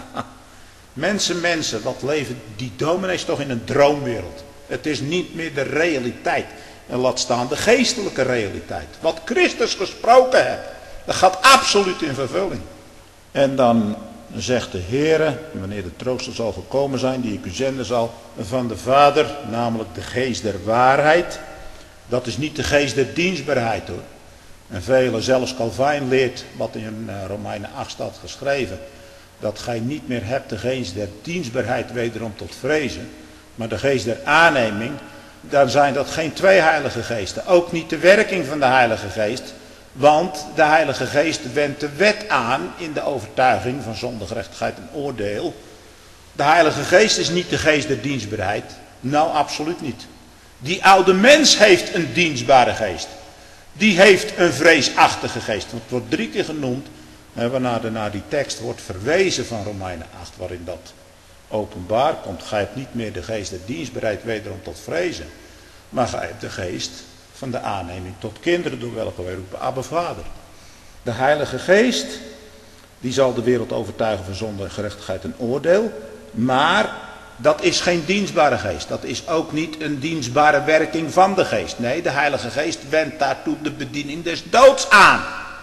[SPEAKER 1] Mensen, wat leven die dominees toch in een droomwereld. Het is niet meer de realiteit. En laat staan de geestelijke realiteit. Wat Christus gesproken heeft, dat gaat absoluut in vervulling. En dan zegt de Heere, wanneer de trooster zal gekomen zijn, die ik u zenden zal, van de Vader, namelijk de geest der waarheid. Dat is niet de geest der dienstbaarheid hoor. En velen, zelfs Calvijn leert, wat in Romeinen 8 staat geschreven, dat gij niet meer hebt de geest der dienstbaarheid wederom tot vrezen, maar de geest der aanneming. Dan zijn dat geen twee heilige geesten. Ook niet de werking van de Heilige Geest. Want de Heilige Geest wendt de wet aan in de overtuiging van zonde, gerechtigheid en oordeel. De Heilige Geest is niet de geest der dienstbaarheid. Nou, absoluut niet. Die oude mens heeft een dienstbare geest. Die heeft een vreesachtige geest. Want het wordt 3 keer genoemd. Waarna naar die tekst wordt verwezen van Romeinen 8. Waarin dat openbaar komt. Gij hebt niet meer de geest der dienstbaarheid wederom tot vrezen. Maar gij hebt de geest van de aanneming tot kinderen, door welke wij roepen Abba Vader. De Heilige Geest, die zal de wereld overtuigen van zonde, gerechtigheid en oordeel. Maar dat is geen dienstbare geest. Dat is ook niet een dienstbare werking van de geest. Nee, de Heilige Geest wendt daartoe de bediening des doods aan.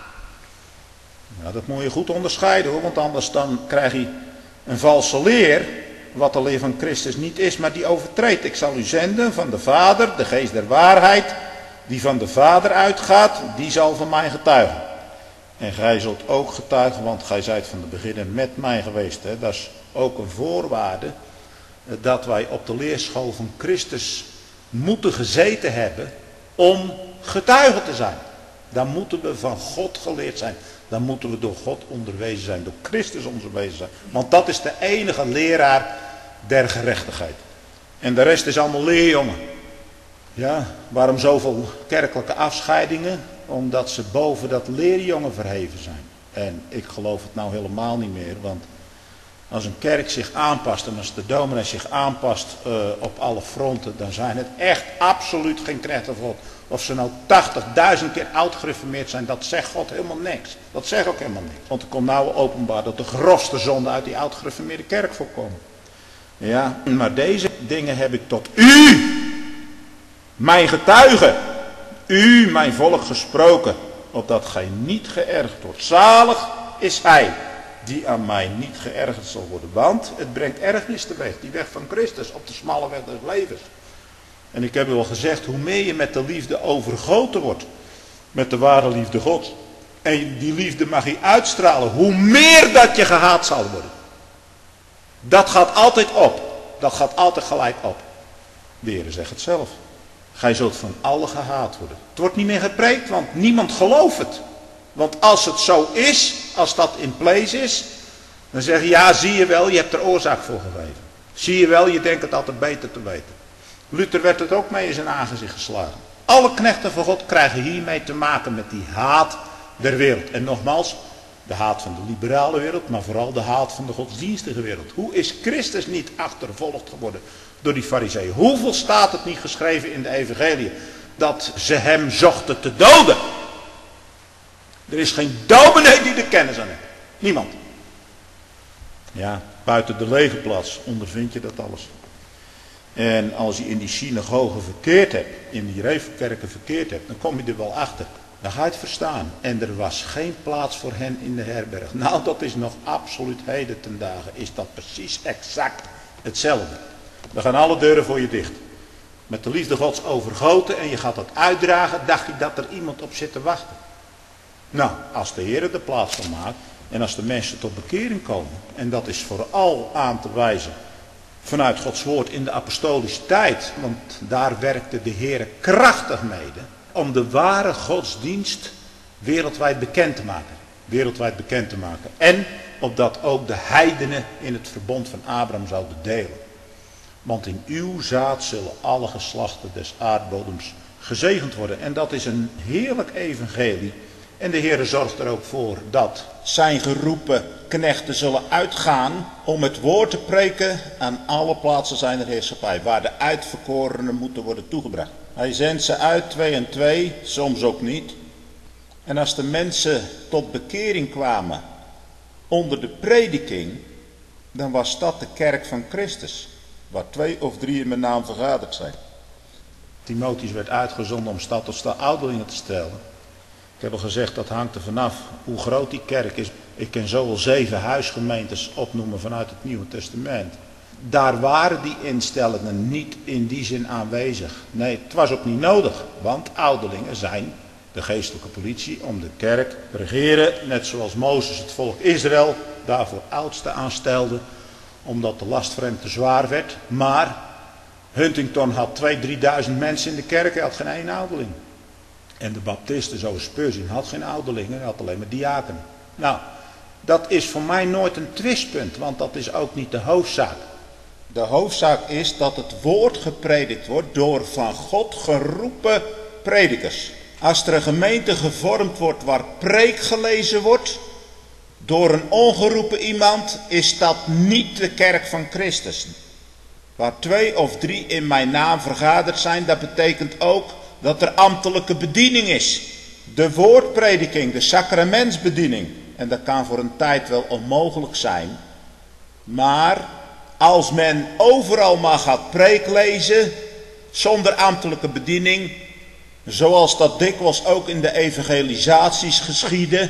[SPEAKER 1] Nou, dat moet je goed onderscheiden hoor, want anders dan krijg je een valse leer, wat de leer van Christus niet is, maar die overtreedt. Ik zal u zenden van de Vader, de geest der waarheid, die van de Vader uitgaat, die zal van mij getuigen. En gij zult ook getuigen, want gij zijt van de beginnen met mij geweest. Hè? Dat is ook een voorwaarde, dat wij op de leerschool van Christus moeten gezeten hebben om getuigen te zijn. Dan moeten we van God geleerd zijn. Dan moeten we door God onderwezen zijn, door Christus onderwezen zijn. Want dat is de enige leraar der gerechtigheid. En de rest is allemaal leerjongen. Ja, waarom zoveel kerkelijke afscheidingen? Omdat ze boven dat leerjongen verheven zijn. En ik geloof het nou helemaal niet meer, want als een kerk zich aanpast en als de dominee zich aanpast op alle fronten, dan zijn het echt absoluut geen knechten van God. Of ze nou 80.000 keer oud-gereformeerd zijn, dat zegt God helemaal niks. Dat zegt ook helemaal niks. Want er komt nou openbaar dat de grofste zonden uit die oud-gereformeerde kerk voorkomen. Ja, maar deze dingen heb ik tot u, mijn getuige, u, mijn volk, gesproken, opdat gij niet geërgerd wordt. Zalig is hij die aan mij niet geërgerd zal worden. Want het brengt ergernis teweeg, die weg van Christus, op de smalle weg des levens. En ik heb u al gezegd, hoe meer je met de liefde overgoten wordt, met de ware liefde Gods, en die liefde mag je uitstralen, hoe meer dat je gehaat zal worden. Dat gaat altijd op. Dat gaat altijd gelijk op. De Heer zegt het zelf. Gij zult van allen gehaat worden. Het wordt niet meer gepreekt, want niemand gelooft het. Want als het zo is, als dat in place is, dan zeg je, ja, zie je wel, je hebt er oorzaak voor gegeven. Zie je wel, je denkt het altijd beter te weten. Luther werd het ook mee in zijn aangezicht geslagen. Alle knechten van God krijgen hiermee te maken met die haat der wereld. En nogmaals, de haat van de liberale wereld, maar vooral de haat van de godsdienstige wereld. Hoe is Christus niet achtervolgd geworden door die fariseeën? Hoeveel staat het niet geschreven in de evangelie dat ze hem zochten te doden? Er is geen dominee die er kennis aan heeft. Niemand. Ja, buiten de legerplaats ondervind je dat alles. En als je in die synagogen verkeerd hebt, in die reefkerken verkeerd hebt, dan kom je er wel achter. Dan ga je het verstaan. En er was geen plaats voor hen in de herberg. Nou, dat is nog absoluut heden ten dagen. Is dat precies exact hetzelfde. Dan gaan alle deuren voor je dicht. Met de liefde Gods overgoten en je gaat dat uitdragen, dacht je dat er iemand op zit te wachten. Nou, als de Heer er de plaats van maakt en als de mensen tot bekering komen, en dat is vooral aan te wijzen vanuit Gods woord in de apostolische tijd, want daar werkte de Heer krachtig mede om de ware godsdienst wereldwijd bekend te maken. Wereldwijd bekend te maken. En opdat ook de heidenen in het verbond van Abraham zouden delen. Want in uw zaad zullen alle geslachten des aardbodems gezegend worden. En dat is een heerlijk evangelie. En de Heer zorgt er ook voor dat zijn geroepen knechten zullen uitgaan om het woord te preken aan alle plaatsen zijner heerschappij, waar de uitverkorenen moeten worden toegebracht. Hij zendt ze uit 2 en 2, soms ook niet. En als de mensen tot bekering kwamen onder de prediking, dan was dat de kerk van Christus, waar 2 of 3 in mijn naam vergaderd zijn. Timotheus werd uitgezonden om stad tot stad ouderlingen te stellen. Ik heb al gezegd, dat hangt er vanaf hoe groot die kerk is. Ik kan zo wel 7 huisgemeentes opnoemen vanuit het Nieuwe Testament. Daar waren die instellingen niet in die zin aanwezig. Nee, het was ook niet nodig. Want ouderlingen zijn de geestelijke politie om de kerk te regeren. Net zoals Mozes het volk Israël daarvoor oudsten aanstelde. Omdat de last voor hem te zwaar werd. Maar Huntington had 2.000-3.000 mensen in de kerk. Hij had geen één ouderling. En de baptisten zoals Spurgeon had geen ouderlingen. Hij had alleen maar diakenen. Nou, dat is voor mij nooit een twistpunt. Want dat is ook niet de hoofdzaak. De hoofdzaak is dat het woord gepredikt wordt door van God geroepen predikers. Als er een gemeente gevormd wordt waar preek gelezen wordt door een ongeroepen iemand, is dat niet de kerk van Christus. Waar 2 of 3 in mijn naam vergaderd zijn, dat betekent ook dat er ambtelijke bediening is. De woordprediking, de sacramentsbediening. En dat kan voor een tijd wel onmogelijk zijn. Maar als men overal maar gaat preek lezen, zonder ambtelijke bediening, zoals dat dikwijls ook in de evangelisaties geschiedde,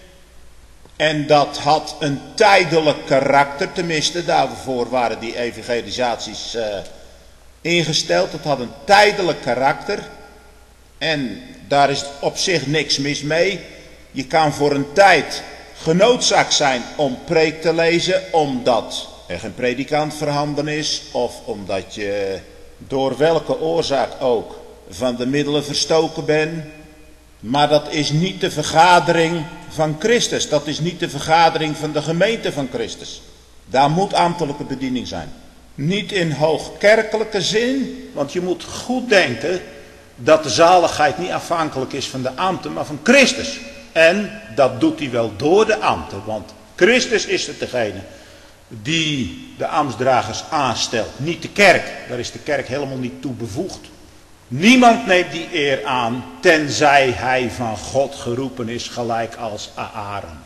[SPEAKER 1] en dat had een tijdelijk karakter, tenminste daarvoor waren die evangelisaties ingesteld. Het had een tijdelijk karakter en daar is op zich niks mis mee. Je kan voor een tijd genoodzaakt zijn om preek te lezen, omdat er geen predikant voorhanden is, of omdat je door welke oorzaak ook van de middelen verstoken bent. Maar dat is niet de vergadering van Christus. Dat is niet de vergadering van de gemeente van Christus. Daar moet ambtelijke bediening zijn. Niet in hoogkerkelijke zin, want je moet goed denken dat de zaligheid niet afhankelijk is van de ambten, maar van Christus. En dat doet hij wel door de ambten, want Christus is het degene die de ambtsdragers aanstelt. Niet de kerk, daar is de kerk helemaal niet toe bevoegd. Niemand neemt die eer aan, tenzij hij van God geroepen is, gelijk als Aaron.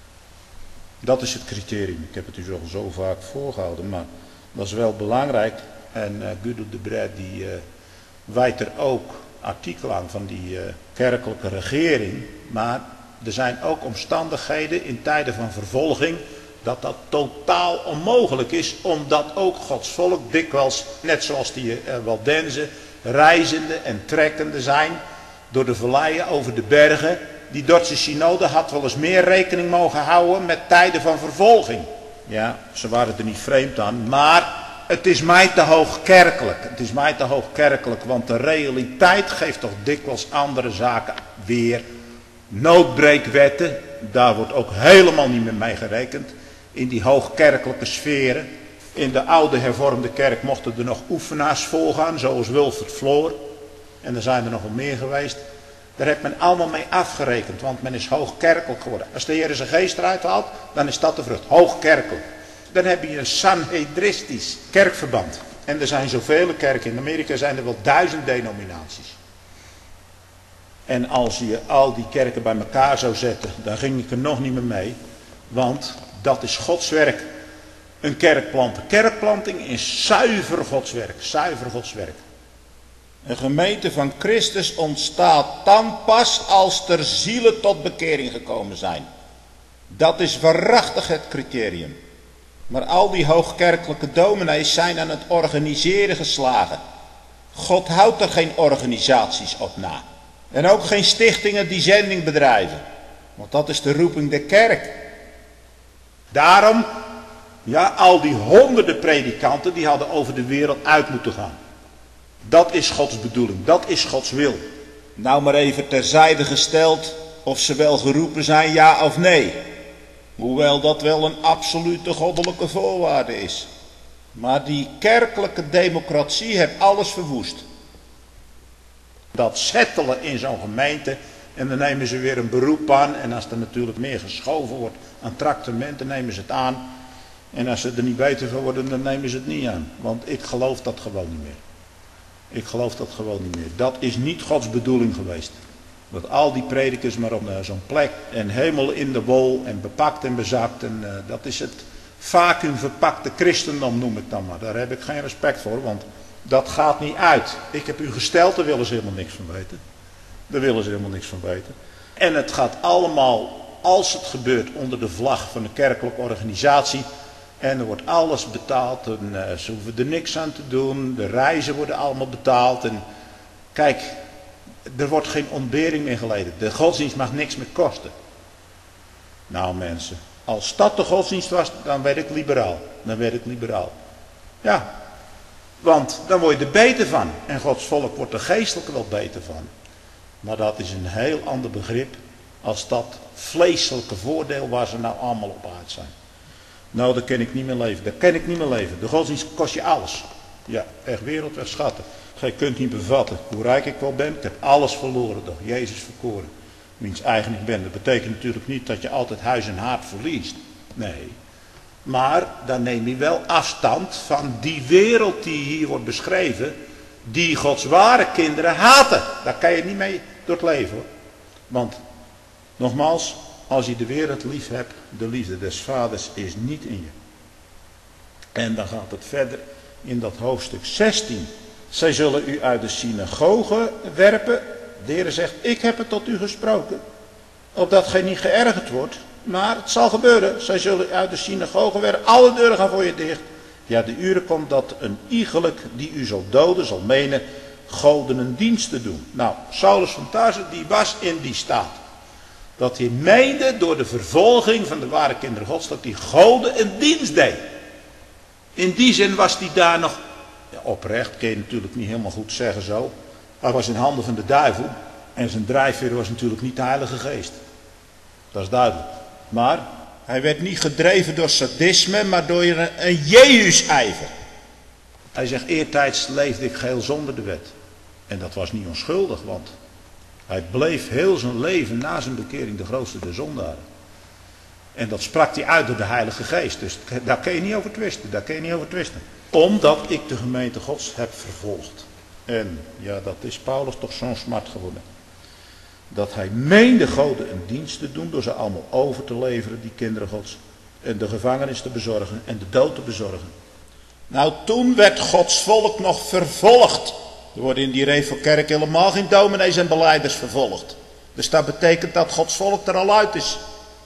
[SPEAKER 1] Dat is het criterium. Ik heb het u al zo vaak voorgehouden, maar dat is wel belangrijk. En Guido de Bret die wijt er ook artikel aan van die kerkelijke regering. Maar er zijn ook omstandigheden in tijden van vervolging dat totaal onmogelijk is, omdat ook Gods volk dikwijls, net zoals die Waldenzen, reizende en trekkende zijn door de valleien over de bergen. Die Dordtse synode had wel eens meer rekening mogen houden met tijden van vervolging. Ja, ze waren er niet vreemd aan, maar het is mij te hoogkerkelijk. Het is mij te hoogkerkelijk, want de realiteit geeft toch dikwijls andere zaken weer. Noodbreekwetten, daar wordt ook helemaal niet meer mee gerekend. In die hoogkerkelijke sferen. In de oude hervormde kerk mochten er nog oefenaars volgaan, zoals Wilfred Floor. En er zijn er nog wel meer geweest. Daar heeft men allemaal mee afgerekend, want men is hoogkerkelijk geworden. Als de Heer zijn geest eruit haalt, dan is dat de vrucht. Hoogkerkelijk. Dan heb je een sanhedristisch kerkverband. En er zijn zoveel kerken. In Amerika zijn er wel 1000 denominaties. En als je al die kerken bij elkaar zou zetten, dan ging ik er nog niet meer mee. Want dat is Gods werk. Een kerkplanting. Kerkplanting is zuiver Gods werk. Zuiver Gods werk. Een gemeente van Christus ontstaat dan pas als er zielen tot bekering gekomen zijn. Dat is waarachtig het criterium. Maar al die hoogkerkelijke dominees zijn aan het organiseren geslagen. God houdt er geen organisaties op na. En ook geen stichtingen die zending bedrijven. Want dat is de roeping der kerk. Daarom, ja, al die honderden predikanten die hadden over de wereld uit moeten gaan. Dat is Gods bedoeling, dat is Gods wil. Nou maar even terzijde gesteld of ze wel geroepen zijn, ja of nee. Hoewel dat wel een absolute goddelijke voorwaarde is. Maar die kerkelijke democratie heeft alles verwoest. Dat settelen in zo'n gemeente en dan nemen ze weer een beroep aan. En als er natuurlijk meer geschoven wordt aan traktementen, nemen ze het aan. En als ze er niet beter van worden, dan nemen ze het niet aan. Want ik geloof dat gewoon niet meer. Ik geloof dat gewoon niet meer. Dat is niet Gods bedoeling geweest. Dat al die predikers maar op zo'n plek en helemaal in de wol en bepakt en bezakt. En dat is het vacuüm verpakte christendom, noem ik dan maar. Daar heb ik geen respect voor, want dat gaat niet uit. Ik heb u gesteld, daar willen ze helemaal niks van weten. Daar willen ze helemaal niks van weten. En het gaat allemaal, als het gebeurt, onder de vlag van een kerkelijke organisatie. En er wordt alles betaald en ze hoeven er niks aan te doen. De reizen worden allemaal betaald. En kijk, er wordt geen ontbering meer geleden. De godsdienst mag niks meer kosten. Nou mensen, als dat de godsdienst was, dan werd ik liberaal. Dan werd ik liberaal. Ja, want dan word je er beter van. En Gods volk wordt er geestelijk wel beter van. Maar dat is een heel ander begrip als dat vleeselijke voordeel waar ze nou allemaal op aard zijn. Nou, daar kan ik niet meer leven. Daar kan ik niet meer leven. De godsdienst kost je alles. Ja, echt wereldweg schatten. Je kunt niet bevatten hoe rijk ik wel ben. Ik heb alles verloren door Jezus verkoren. Wiens eigen ik ben. Dat betekent natuurlijk niet dat je altijd huis en haard verliest. Nee. Maar dan neem je wel afstand van die wereld die hier wordt beschreven. Die Gods ware kinderen haten. Daar kan je niet mee door het leven hoor. Want, nogmaals, als je de wereld lief hebt, de liefde des vaders is niet in je. En dan gaat het verder in dat hoofdstuk 16. Zij zullen u uit de synagoge werpen. De Heer zegt, ik heb het tot u gesproken. Opdat gij niet geërgerd wordt. Maar het zal gebeuren. Zij zullen u uit de synagoge werpen. Alle deuren gaan voor je dicht. Ja, de uren komt dat een iegelijk die u zal doden, zal menen goden een dienst te doen. Nou, Saulus van Tarsus, die was in die staat. Dat hij meende door de vervolging van de ware kinderen Gods, dat hij goden een dienst deed. In die zin was hij daar nog, ja, oprecht, kun je natuurlijk niet helemaal goed zeggen zo. Hij was in handen van de duivel en zijn drijfveer was natuurlijk niet de Heilige Geest. Dat is duidelijk. Maar hij werd niet gedreven door sadisme, maar door een Jezus-ijver. Hij zegt, eertijds leefde ik geheel zonder de wet. En dat was niet onschuldig, want hij bleef heel zijn leven na zijn bekering de grootste der zondaren. En dat sprak hij uit door de Heilige Geest. Dus daar kun je niet over twisten. Daar kun je niet over twisten. Omdat ik de gemeente Gods heb vervolgd. En ja, dat is Paulus toch zo'n smart geworden. Dat hij meende goden een dienst te doen door ze allemaal over te leveren, die kinderen Gods. En de gevangenis te bezorgen en de dood te bezorgen. Nou, toen werd Gods volk nog vervolgd. Er worden in die Revelkerk helemaal geen dominees en belijders vervolgd. Dus dat betekent dat Gods volk er al uit is.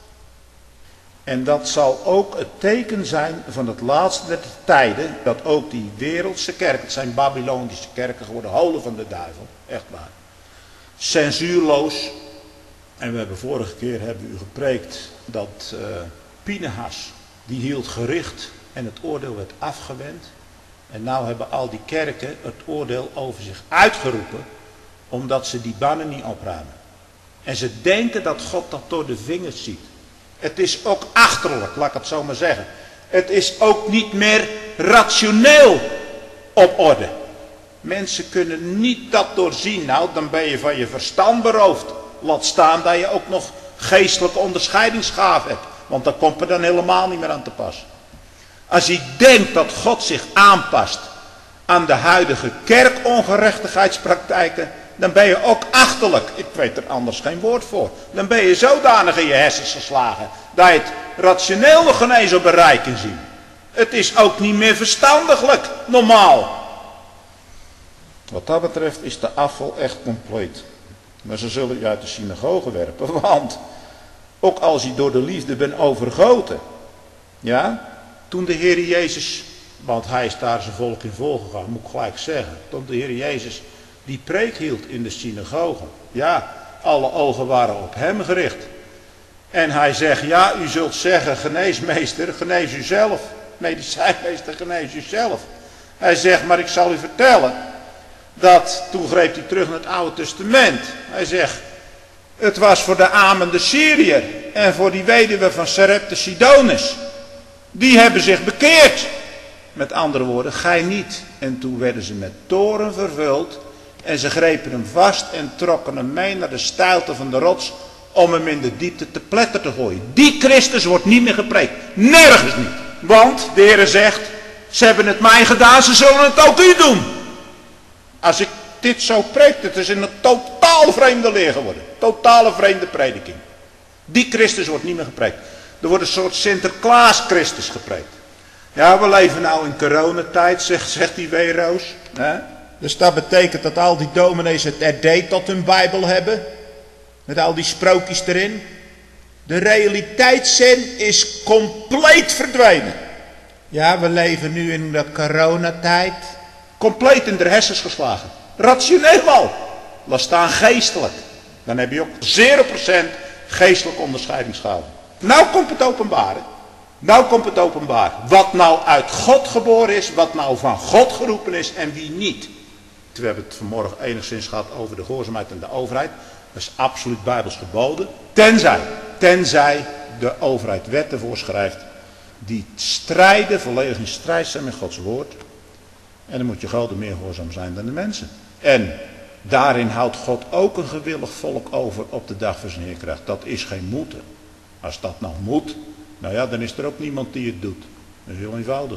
[SPEAKER 1] En dat zal ook het teken zijn van het laatste der tijden. Dat ook die wereldse kerken, het zijn Babylonische kerken geworden, holen van de duivel. Echt waar. Censuurloos. En we hebben vorige keer u gepreekt dat Pinehas, die hield gericht en het oordeel werd afgewend. En nou hebben al die kerken het oordeel over zich uitgeroepen, omdat ze die bannen niet opruimen. En ze denken dat God dat door de vingers ziet. Het is ook achterlijk, laat ik het zo maar zeggen. Het is ook niet meer rationeel op orde. Mensen kunnen niet dat doorzien. Nou, dan ben je van je verstand beroofd. Laat staan dat je ook nog geestelijke onderscheidingsgaven hebt. Want dat komt er dan helemaal niet meer aan te pas. Als je denkt dat God zich aanpast aan de huidige kerkongerechtigheidspraktijken, dan ben je ook achterlijk. Ik weet er anders geen woord voor. Dan ben je zodanig in je hersens geslagen dat je het rationeel nog geen eens op bereik kan zien. Het is ook niet meer verstandiglijk, normaal. Wat dat betreft is de afval echt compleet. Maar ze zullen je uit de synagoge werpen, want ook als je door de liefde bent overgoten, ja, toen de Heer Jezus, want hij is daar zijn volk in volgegaan, moet ik gelijk zeggen, toen de Heer Jezus die preek hield in de synagoge, ja, alle ogen waren op hem gericht. En hij zegt, ja, u zult zeggen, geneesmeester, genees u zelf. Medicijnmeester, genees u zelf. Hij zegt, maar ik zal u vertellen, dat, toen greep hij terug naar het Oude Testament. Hij zegt, het was voor de Amen de Syriër en voor die weduwe van Sarepta Sidonis. Die hebben zich bekeerd. Met andere woorden, gij niet. En toen werden ze met toorn vervuld en ze grepen hem vast en trokken hem mee naar de steilte van de rots om hem in de diepte te pletter te gooien. Die Christus wordt niet meer gepreekt. Nergens niet. Want de Heer zegt, ze hebben het mij gedaan, ze zullen het ook u doen. Als ik dit zo preek, het is een totaal vreemde leer geworden. Totale vreemde prediking. Die Christus wordt niet meer gepreekt. Er wordt een soort Sinterklaas Christus gepreekt. Ja, we leven nou in coronatijd, zegt die Weeroos. Dus dat betekent dat al die dominees het RD tot hun Bijbel hebben. Met al die sprookjes erin. De realiteitszin is compleet verdwenen. Ja, we leven nu in de coronatijd. Compleet in de hersens geslagen. Rationeel al. Laat staan geestelijk. Dan heb je ook 0% geestelijke onderscheidingsgaven. Nou komt het openbaar. Nou komt het openbaar. Wat nou uit God geboren is. Wat nou van God geroepen is. En wie niet. We hebben het vanmorgen enigszins gehad over de gehoorzaamheid en de overheid. Dat is absoluut bijbels geboden. Tenzij de overheid wetten voorschrijft. Die strijden, volledig in strijd zijn met Gods woord. En dan moet je groter meer gehoorzaam zijn dan de mensen. En daarin houdt God ook een gewillig volk over op de dag van zijn heerkracht. Dat is geen moeten. Als dat nou moet, nou ja, dan is er ook niemand die het doet. Dat is heel eenvoudig.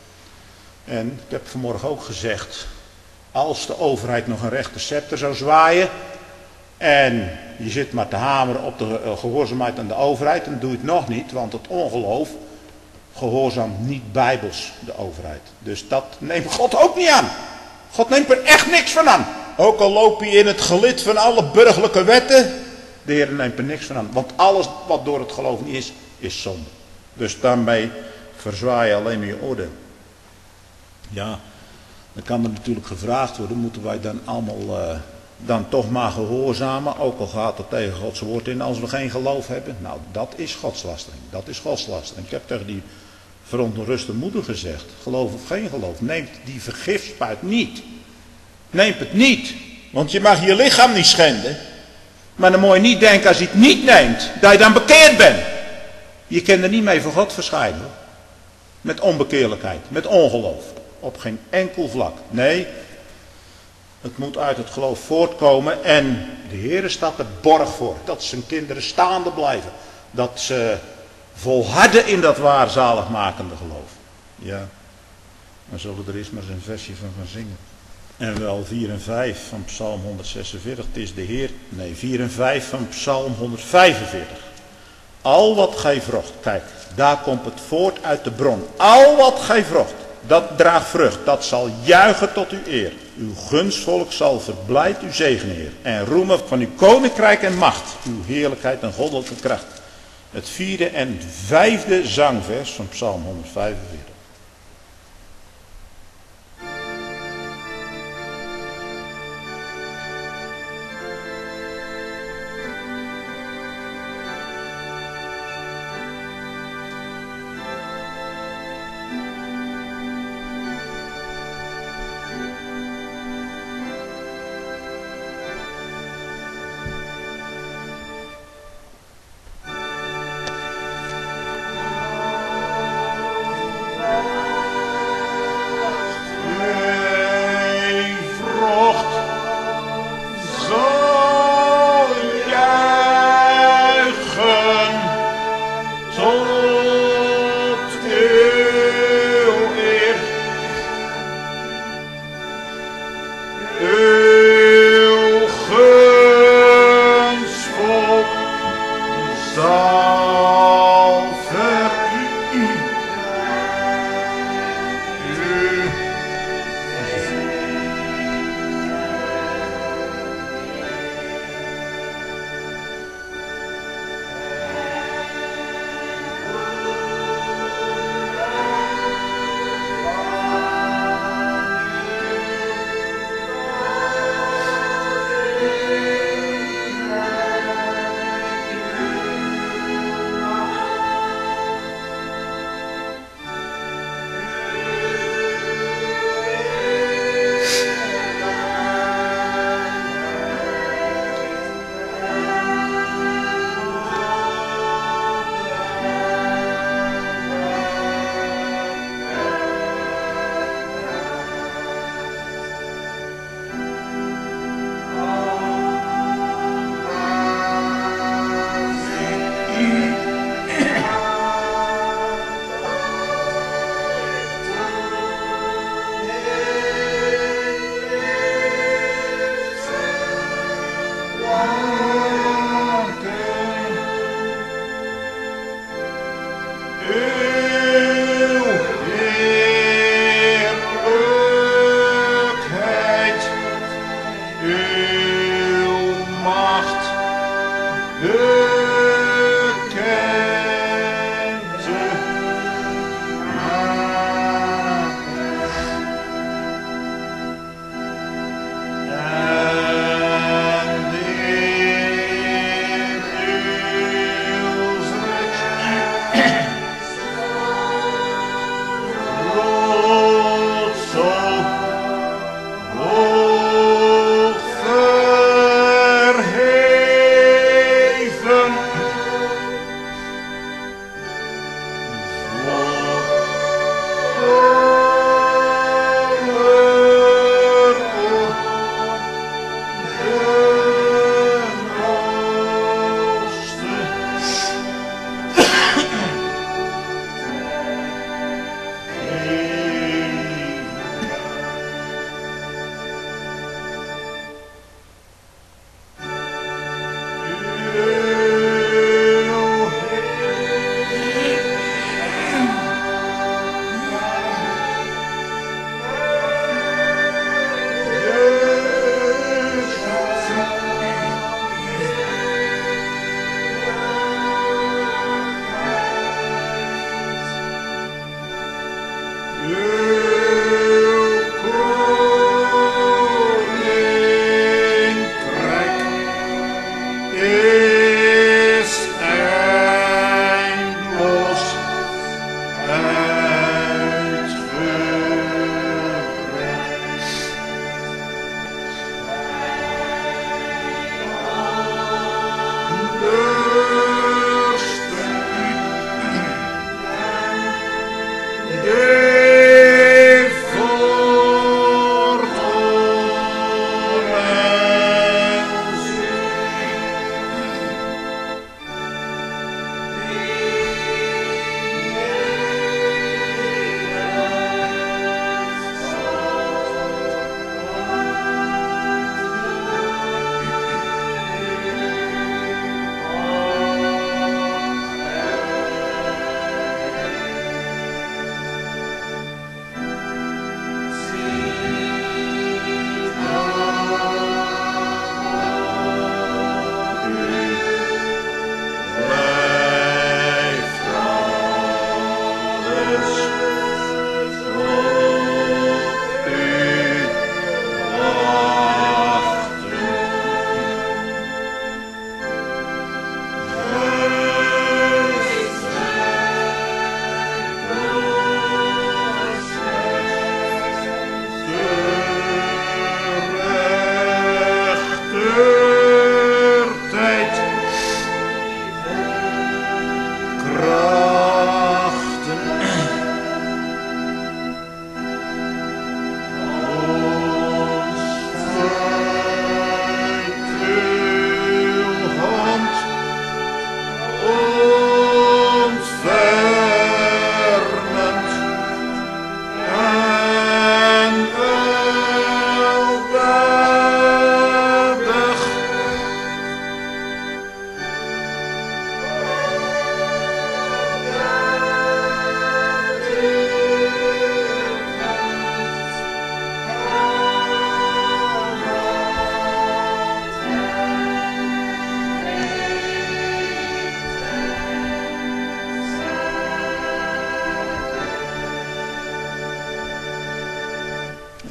[SPEAKER 1] En ik heb vanmorgen ook gezegd, als de overheid nog een rechte scepter zou zwaaien en je zit maar te hameren op de gehoorzaamheid aan de overheid, dan doe je het nog niet, want het ongeloof gehoorzaamt niet bijbels de overheid. Dus dat neemt God ook niet aan. God neemt er echt niks van aan. Ook al loop je in het gelid van alle burgerlijke wetten, de Heer neemt er niks van aan. Want alles wat door het geloof niet is, is zonde. Dus daarmee verzwaai je alleen maar je oordeel. Ja, dan kan er natuurlijk gevraagd worden, moeten wij dan allemaal dan toch maar gehoorzamen, ook al gaat het tegen Gods woord in, als we geen geloof hebben. Nou, dat is godslastering. Dat is godslastering. Ik heb tegen die verontruste moeder gezegd, geloof of geen geloof, neemt die vergifspuit niet. Neem het niet. Want je mag je lichaam niet schenden. Maar dan moet je niet denken, als je het niet neemt, dat je dan bekeerd bent. Je kan er niet mee voor God verschijnen. Hoor. Met onbekeerlijkheid, met ongeloof. Op geen enkel vlak. Nee, het moet uit het geloof voortkomen. En de Heer staat er borg voor. Dat zijn kinderen staande blijven. Dat ze volharden in dat waar zaligmakende geloof. Ja, dan zullen we er eens maar eens een versje van gaan zingen. En wel 4 en 5 van Psalm 146. Het is de Heer. Nee, 4 en 5 van Psalm 145. Al wat gij vrocht. Kijk, daar komt het voort uit de bron. Al wat gij vrocht. Dat draagt vrucht. Dat zal juichen tot uw eer. Uw gunstvolk zal verblijd u zegenen, Heer. En roemen van uw koninkrijk en macht. Uw heerlijkheid en goddelijke kracht. Het 4e en 5e zangvers van Psalm 145.
[SPEAKER 2] verheven.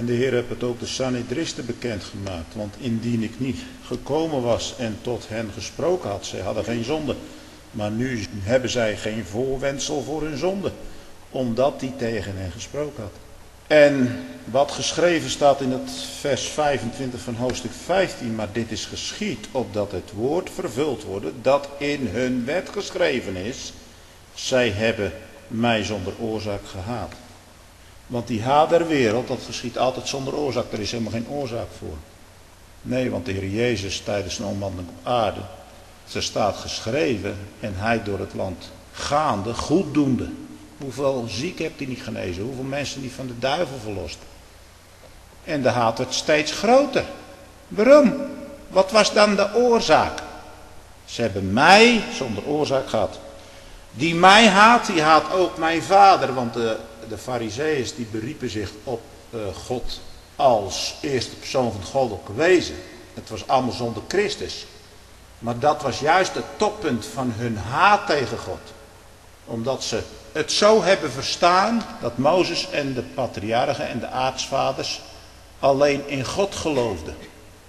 [SPEAKER 1] En de Heer heeft het ook de Sanhedristen bekendgemaakt. Want indien ik niet gekomen was en tot hen gesproken had, zij hadden geen zonde. Maar nu hebben zij geen voorwendsel voor hun zonde, omdat hij tegen hen gesproken had. En wat geschreven staat in het vers 25 van hoofdstuk 15, maar dit is geschied opdat het woord vervuld wordt dat in hun wet geschreven is. Zij hebben mij zonder oorzaak gehaat. Want die haat der wereld, dat geschiet altijd zonder oorzaak. Er is helemaal geen oorzaak voor. Nee, want de Heer Jezus tijdens zijn omwandeling op aarde, er staat geschreven en hij door het land gaande, goeddoende. Hoeveel zieken hebt hij niet genezen? Hoeveel mensen niet van de duivel verlost? En de haat werd steeds groter. Waarom? Wat was dan de oorzaak? Ze hebben mij zonder oorzaak gehad. Die mij haat, die haat ook mijn vader. Want de Farizeeërs die beriepen zich op God als eerste persoon van het goddelijke wezen. Het was allemaal zonder Christus. Maar dat was juist het toppunt van hun haat tegen God. Omdat ze het zo hebben verstaan dat Mozes en de patriarchen en de aartsvaders alleen in God geloofden.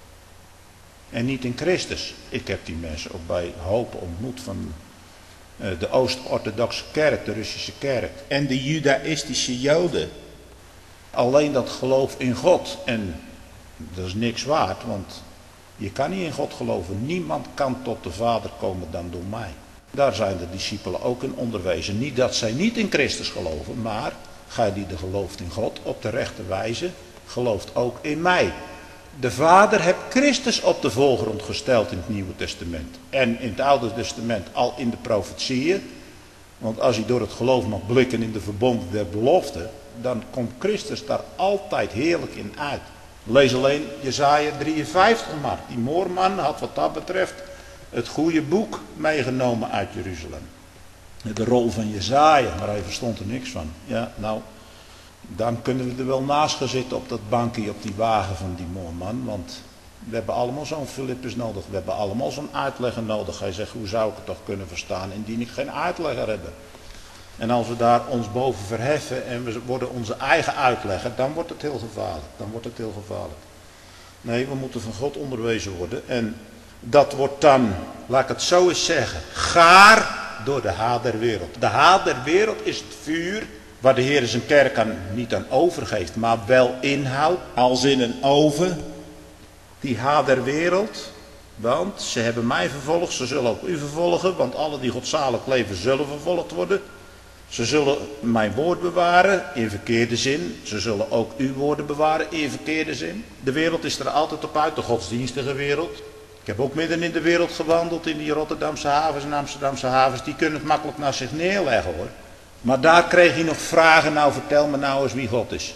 [SPEAKER 1] En niet in Christus. Ik heb die mensen ook bij Hopen ontmoet van de Oost-Orthodoxe kerk, de Russische kerk. En de Judaïstische Joden. Alleen dat geloof in God. En dat is niks waard, want je kan niet in God geloven. Niemand kan tot de Vader komen dan door mij. Daar zijn de discipelen ook in onderwezen. Niet dat zij niet in Christus geloven, maar gij die de gelooft in God op de rechte wijze, gelooft ook in mij. De Vader heeft Christus op de voorgrond gesteld in het Nieuwe Testament. En in het Oude Testament al in de profetieën. Want als hij door het geloof mag blikken in de verbonden der belofte, dan komt Christus daar altijd heerlijk in uit. Lees alleen Jesaja 53 maar. Die moorman had wat dat betreft het goede boek meegenomen uit Jeruzalem. De rol van Jesaja, maar hij verstond er niks van. Ja, nou, dan kunnen we er wel naast gaan zitten op dat bankje, op die wagen van die moorman. Want we hebben allemaal zo'n Filippus nodig. We hebben allemaal zo'n uitlegger nodig. Hij zegt, hoe zou ik het toch kunnen verstaan indien ik geen uitlegger heb? En als we daar ons boven verheffen en we worden onze eigen uitlegger, dan wordt het heel gevaarlijk. Nee, we moeten van God onderwezen worden. En dat wordt dan, laat ik het zo eens zeggen, gaar door de haat der wereld. De haat der wereld is het vuur waar de Heer zijn kerk niet aan overgeeft, maar wel inhoudt. Als in een oven. Die haat der wereld. Want ze hebben mij vervolgd, ze zullen ook u vervolgen. Want alle die godzalig leven zullen vervolgd worden. Ze zullen mijn woord bewaren in verkeerde zin. Ze zullen ook uw woorden bewaren in verkeerde zin. De wereld is er altijd op uit, de godsdienstige wereld. Ik heb ook midden in de wereld gewandeld, in die Rotterdamse havens en Amsterdamse havens. Die kunnen het makkelijk naar zich neerleggen hoor. Maar daar kreeg hij nog vragen, nou vertel me nou eens wie God is.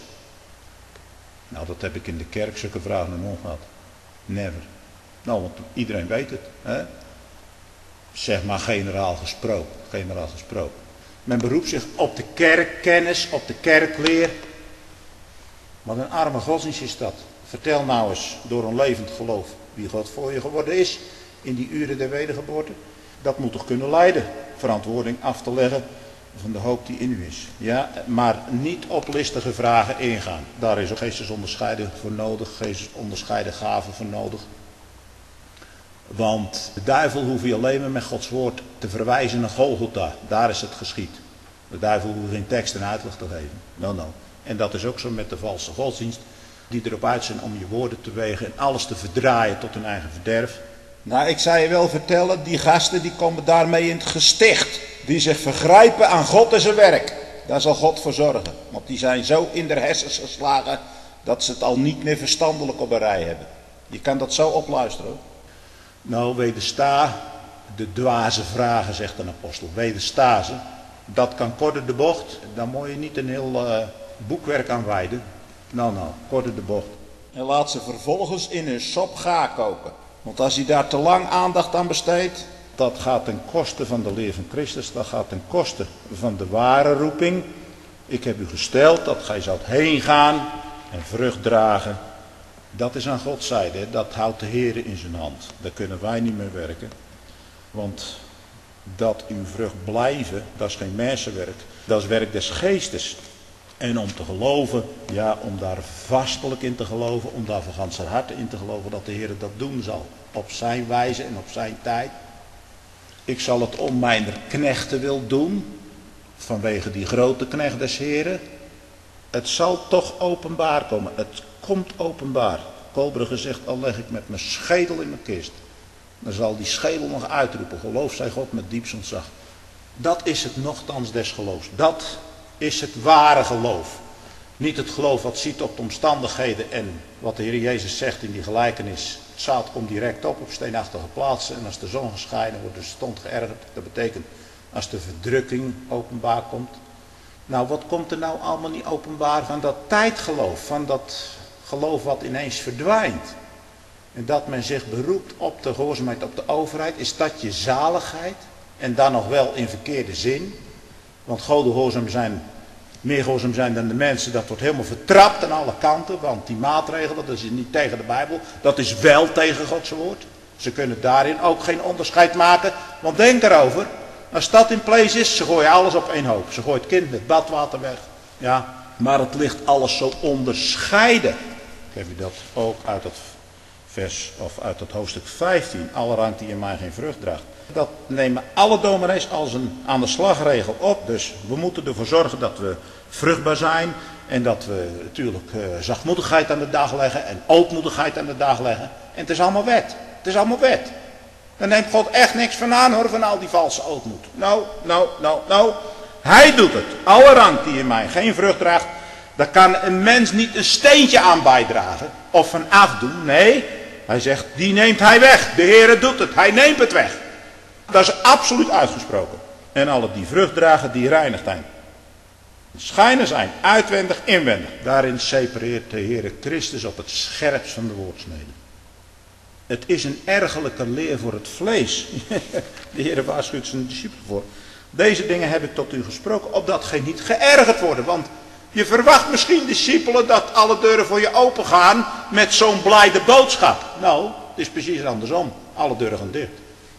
[SPEAKER 1] Nou, dat heb ik in de kerk zulke vragen nog gehad. Never. Nou, want iedereen weet het. Hè? Zeg maar generaal gesproken. Men beroept zich op de kerkkennis, op de kerkleer. Wat een arme godsdienst is dat. Vertel nou eens door een levend geloof wie God voor je geworden is in die uren der wedergeboorte. Dat moet toch kunnen leiden. Verantwoording af te leggen van de hoop die in u is. Ja, maar niet op listige vragen ingaan. Daar is ook geestesonderscheiding voor nodig, geestesonderscheiden gaven voor nodig. Want de duivel hoeft je alleen maar met Gods woord te verwijzen naar Golgotha. Daar is het geschied. De duivel hoeft geen tekst en uitleg te geven. No. En dat is ook zo met de valse godsdienst. Die erop uit zijn om je woorden te wegen en alles te verdraaien tot hun eigen verderf. Nou, ik zou je wel vertellen, die gasten die komen daarmee in het gesticht. Die zich vergrijpen aan God en zijn werk. Daar zal God voor zorgen. Want die zijn zo in de hersens geslagen dat ze het al niet meer verstandelijk op een rij hebben. Je kan dat zo opluisteren hoor. Nou, wedersta de dwaze vragen, zegt een apostel. Wedersta ze. Dat kan korter de bocht. Daar moet je niet een heel boekwerk aan wijden. Nou, korter de bocht. En laat ze vervolgens in hun sop gaar koken. Want als hij daar te lang aandacht aan besteedt, dat gaat ten koste van de leer van Christus. Dat gaat ten koste van de ware roeping. Ik heb u gesteld dat gij zoudt heen gaan en vrucht dragen. Dat is aan Gods zijde. Dat houdt de Heer in zijn hand. Daar kunnen wij niet mee werken. Want dat uw vrucht blijven, dat is geen mensenwerk. Dat is werk des geestes. En om te geloven, ja, om daar vastelijk in te geloven, om daar van ganser harte in te geloven dat de Heer dat doen zal. Op zijn wijze en op zijn tijd. Ik zal het om mijn knechten wil doen, vanwege die grote knecht des Heren. Het zal toch openbaar komen. Het komt openbaar. Kolbrugge zegt, al leg ik met mijn schedel in mijn kist. Dan zal die schedel nog uitroepen. Geloof zij God met diepst ontzag. Dat is het nochtans des geloofs. Dat is het ware geloof. Niet het geloof wat ziet op de omstandigheden en wat de Heer Jezus zegt in die gelijkenis. Het zaad komt direct op steenachtige plaatsen en als de zon gescheiden wordt, de stond geërgerd. Dat betekent als de verdrukking openbaar komt. Nou, wat komt er nou allemaal niet openbaar van dat tijdgeloof, van dat geloof wat ineens verdwijnt. En dat men zich beroept op de gehoorzaamheid, op de overheid, is dat je zaligheid. En dan nog wel in verkeerde zin. Want godengehoorzaam zijn, meer gehoorzaam zijn dan de mensen, dat wordt helemaal vertrapt aan alle kanten. Want die maatregelen, dat is niet tegen de Bijbel, dat is wel tegen Gods woord. Ze kunnen daarin ook geen onderscheid maken. Want denk erover, als dat in place is, ze gooien alles op één hoop. Ze gooien het kind met badwater weg. Ja, maar het ligt alles zo onderscheiden. Ik heb u dat ook uit het vers, of uit het hoofdstuk 15, alle rank die in mij geen vrucht draagt. Dat nemen alle dominees als een aan de slagregel op. Dus we moeten ervoor zorgen dat we vruchtbaar zijn. En dat we natuurlijk zachtmoedigheid aan de dag leggen. En ootmoedigheid aan de dag leggen. En het is allemaal wet. Het is allemaal wet. Daar neemt God echt niks van aan hoor, van al die valse ootmoed. Nou. Hij doet het. Alle rank die in mij geen vrucht draagt. Daar kan een mens niet een steentje aan bijdragen. Of van afdoen. Nee. Hij zegt, die neemt hij weg. De Heere doet het. Hij neemt het weg. Dat is absoluut uitgesproken. En alle die vrucht dragen, die reinigt hij. Schijnen zijn, uitwendig, inwendig. Daarin separeert de Heere Christus op het scherpst van de woordsnede. Het is een ergerlijke leer voor het vlees. De Heere waarschuwt zijn discipelen voor. Deze dingen heb ik tot u gesproken, opdat gij niet geërgerd worden. Want je verwacht misschien, discipelen, dat alle deuren voor je open gaan met zo'n blijde boodschap. Nou, het is precies andersom. Alle deuren gaan dicht.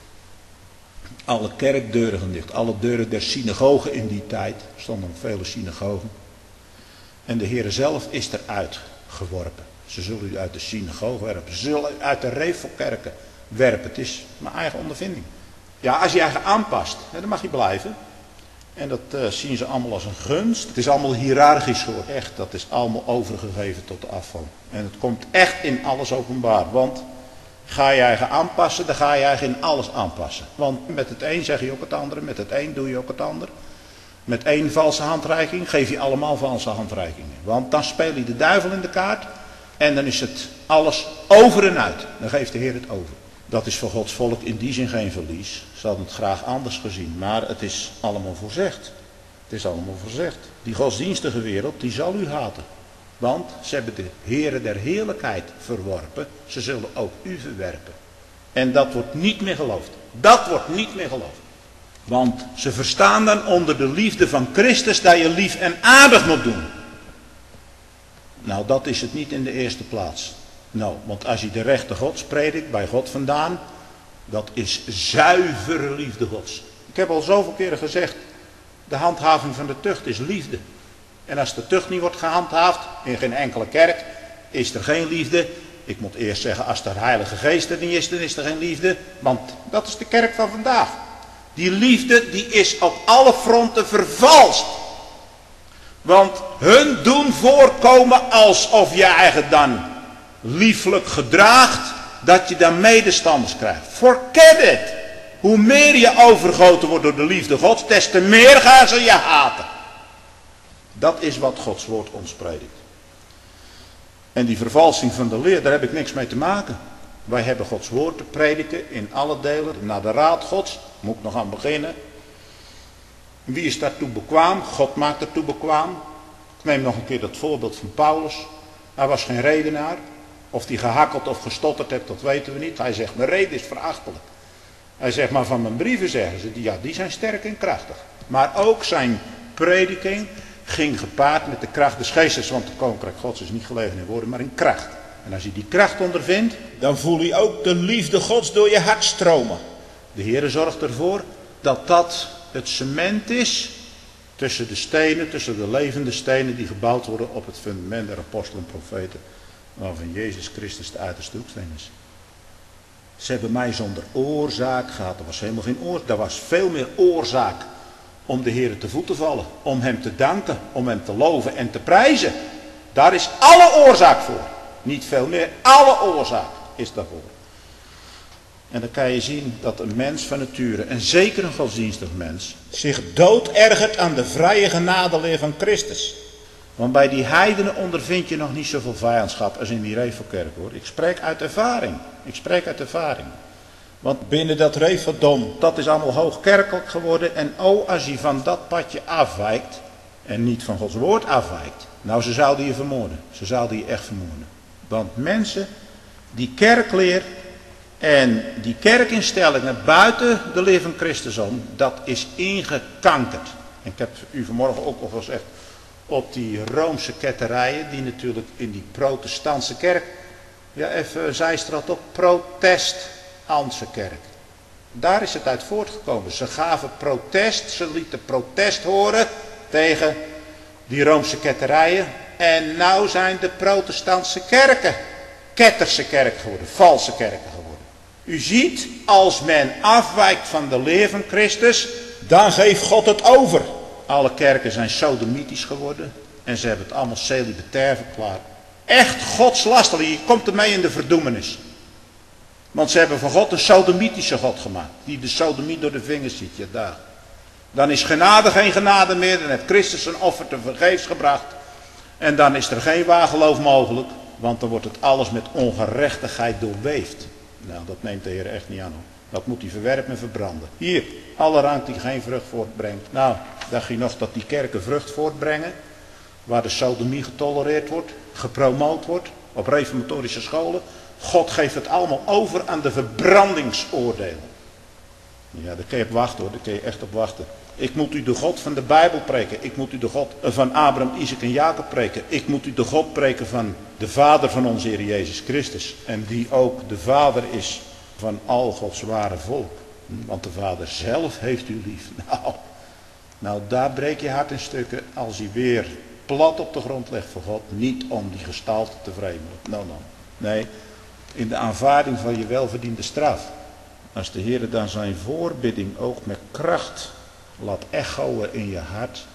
[SPEAKER 1] Alle kerkdeuren gaan dicht. Alle deuren der synagogen in die tijd. Er stonden vele synagogen. En de Heere zelf is eruit geworpen. Ze zullen u uit de synagoge werpen. Ze zullen u uit de revelkerken werpen. Het is mijn eigen ondervinding. Ja, als je eigen aanpast, dan mag je blijven. En dat zien ze allemaal als een gunst. Het is allemaal hiërarchisch geworden. Echt, dat is allemaal overgegeven tot de afval. En het komt echt in alles openbaar. Want ga je eigen aanpassen, dan ga je eigen in alles aanpassen. Want met het een zeg je ook het andere, met het een doe je ook het ander. Met één valse handreiking geef je allemaal valse handreikingen. Want dan speel je de duivel in de kaart. En dan is het alles over en uit. Dan geeft de Heer het over. Dat is voor Gods volk in die zin geen verlies. Ze hadden het graag anders gezien. Maar het is allemaal voorzegd. Het is allemaal voorzegd. Die godsdienstige wereld, die zal u haten. Want ze hebben de Heere der heerlijkheid verworpen. Ze zullen ook u verwerpen. En dat wordt niet meer geloofd. Dat wordt niet meer geloofd. Want ze verstaan dan onder de liefde van Christus dat je lief en aardig moet doen. Nou, dat is het niet in de eerste plaats. Nou, want als je de rechte Gods predikt, bij God vandaan, dat is zuivere liefde Gods. Ik heb al zoveel keren gezegd, de handhaving van de tucht is liefde. En als de tucht niet wordt gehandhaafd, in geen enkele kerk, is er geen liefde. Ik moet eerst zeggen, als de Heilige Geest er niet is, dan is er geen liefde. Want dat is de kerk van vandaag. Die liefde, die is op alle fronten vervalst. Want hun doen voorkomen alsof je eigen dan lieflijk gedraagt, dat je dan medestanders krijgt. Forget it. Hoe meer je overgoten wordt door de liefde Gods, des te meer gaan ze je haten. Dat is wat Gods woord ons predikt. En die vervalsing van de leer, daar heb ik niks mee te maken. Wij hebben Gods woord te prediken in alle delen, naar de raad Gods. Moet ik nog aan beginnen. Wie is daartoe bekwaam? God maakt ertoe bekwaam. Ik neem nog een keer dat voorbeeld van Paulus. Hij was geen redenaar. Of hij gehakkeld of gestotterd heeft, dat weten we niet. Hij zegt, mijn reden is verachtelijk. Hij zegt, maar van mijn brieven zeggen ze, ja, die zijn sterk en krachtig. Maar ook zijn prediking ging gepaard met de kracht des geestes. Want het koninkrijk Gods is niet gelegen in woorden, maar in kracht. En als je die kracht ondervindt, dan voel je ook de liefde Gods door je hart stromen. De Heere zorgt ervoor dat dat het cement is Tussen de stenen, tussen de levende stenen die gebouwd worden op het fundament der apostelen en profeten, waarvan Jezus Christus de uiterste hoeksteen is. Ze hebben mij zonder oorzaak gehad. Er was helemaal geen oorzaak. Er was veel meer oorzaak om de Heer te voet te vallen. Om hem te danken, om hem te loven en te prijzen. Daar is alle oorzaak voor. Niet veel meer, alle oorzaak is daarvoor. En dan kan je zien dat een mens van nature, en zeker een godsdienstig mens, zich doodergert aan de vrije genadeleer van Christus. Want bij die heidenen ondervind je nog niet zoveel vijandschap als in die Revelkerk, hoor. Ik spreek uit ervaring. Want binnen dat Reveldom, dat is allemaal hoogkerkelijk geworden. En als je van dat padje afwijkt, en niet van Gods woord afwijkt, nou, ze zouden je vermoorden. Ze zouden je echt vermoorden. Want mensen die kerkleer en die kerkinstellingen buiten de leer van Christus om, dat is ingekankerd. En ik heb u vanmorgen ook al gezegd, op die Roomse ketterijen, die natuurlijk in die protestantse kerk, ja even zijstraat op, protestantse kerk. Daar is het uit voortgekomen. Ze gaven protest, ze lieten protest horen tegen die Roomse ketterijen. En nou zijn de protestantse kerken ketterse kerk geworden, valse kerken geworden. U ziet, als men afwijkt van de leer van Christus, dan geeft God het over. Alle kerken zijn sodomitisch geworden en ze hebben het allemaal celibatair verklaard. Echt godslasterlijk, je komt ermee in de verdoemenis. Want ze hebben van God een sodomitische God gemaakt, die de sodomie door de vingers ziet. Ja, daar. Dan is genade geen genade meer, dan heeft Christus een offer te vergeefs gebracht. En dan is er geen waar geloof mogelijk, want dan wordt het alles met ongerechtigheid doorweefd. Nou, dat neemt de Heer echt niet aan, hoor. Dat moet hij verwerpen en verbranden. Hier, alle rank die geen vrucht voortbrengt. Nou, dacht je nog dat die kerken vrucht voortbrengen, waar de sodomie getolereerd wordt, gepromoot wordt, op reformatorische scholen. God geeft het allemaal over aan de verbrandingsoordelen. Ja, daar kun je op wachten, hoor, daar kun je echt op wachten. Ik moet u de God van de Bijbel preken. Ik moet u de God van Abraham, Isaac en Jacob preken. Ik moet u de God preken van de Vader van onze Heer Jezus Christus. En die ook de Vader is van al Gods ware volk. Want de Vader zelf heeft u lief. Nou, daar breek je hart in stukken als hij weer plat op de grond legt voor God. Niet om die gestalte te vreemden. Nou. Nee, in de aanvaarding van je welverdiende straf. Als de Heer dan zijn voorbidding ook met kracht laat echoen in je hart,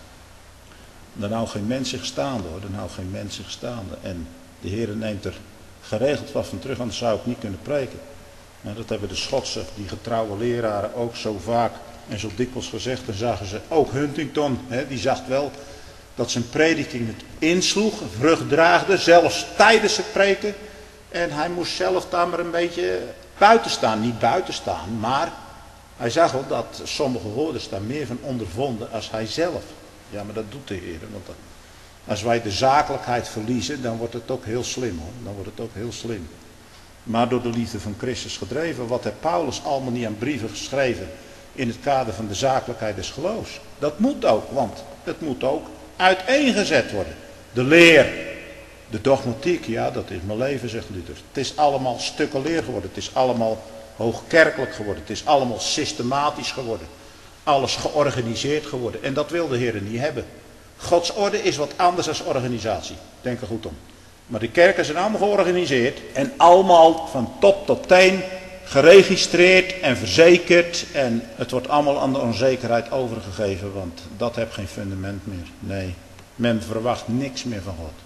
[SPEAKER 1] dan houdt geen mens zich staande, hoor. Dan houdt geen mens zich staande. En de Heer neemt er geregeld wat van terug, anders zou ik niet kunnen preken. En dat hebben de Schotse, die getrouwe leraren ook zo vaak en zo dikwijls gezegd. Dan zagen ze ook Huntington, die zag wel dat zijn prediking het insloeg, vrucht draagde, zelfs tijdens het preken. En hij moest zelf daar maar een beetje buiten staan. Niet buiten staan, maar hij zag wel dat sommige woorden daar meer van ondervonden als hij zelf. Ja, maar dat doet de Heer. Want als wij de zakelijkheid verliezen, dan wordt het ook heel slim, hoor. Dan wordt het ook heel slim. Maar door de liefde van Christus gedreven. Wat heeft Paulus allemaal niet aan brieven geschreven in het kader van de zakelijkheid des geloofs? Dat moet ook, want het moet ook uiteengezet worden. De leer, de dogmatiek, ja, dat is mijn leven, zegt Luther. Het is allemaal stukken leer geworden. Het is allemaal hoogkerkelijk geworden. Het is allemaal systematisch geworden. Alles georganiseerd geworden. En dat wil de Heer niet hebben. Gods orde is wat anders dan organisatie. Denk er goed om. Maar de kerken zijn allemaal georganiseerd. En allemaal van top tot teen geregistreerd en verzekerd. En het wordt allemaal aan de onzekerheid overgegeven. Want dat heeft geen fundament meer. Nee, men verwacht niks meer van God.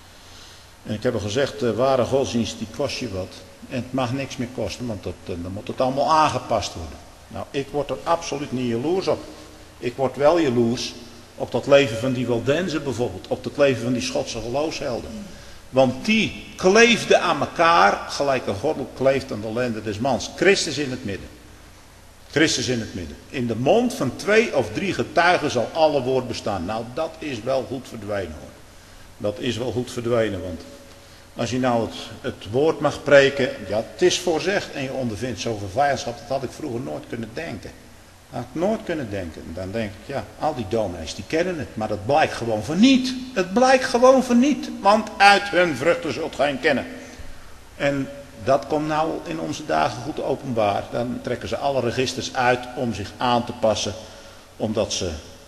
[SPEAKER 1] En ik heb al gezegd, de ware godsdienst die kost je wat. En het mag niks meer kosten, want dan moet het allemaal aangepast worden. Nou, ik word er absoluut niet jaloers op. Ik word wel jaloers op dat leven van die Waldenzen bijvoorbeeld. Op het leven van die Schotse geloofshelden. Want die kleefden aan elkaar, gelijk een gordel kleeft aan de lenden des mans. Christus in het midden. Christus in het midden. In de mond van 2 of 3 getuigen zal alle woord bestaan. Nou, dat is wel goed verdwenen, hoor. Dat is wel goed verdwenen, want als je nou het woord mag preken, ja, het is voorzegd en je ondervindt zoveel vijandschap, dat had ik vroeger nooit kunnen denken. Dat had ik nooit kunnen denken. En dan denk ik, ja, al die dominees die kennen het, maar dat blijkt gewoon van niet. Het blijkt gewoon van niet, want uit hun vruchten zult gij hen kennen. En dat komt nou in onze dagen goed openbaar. Dan trekken ze alle registers uit om zich aan te passen, omdat ze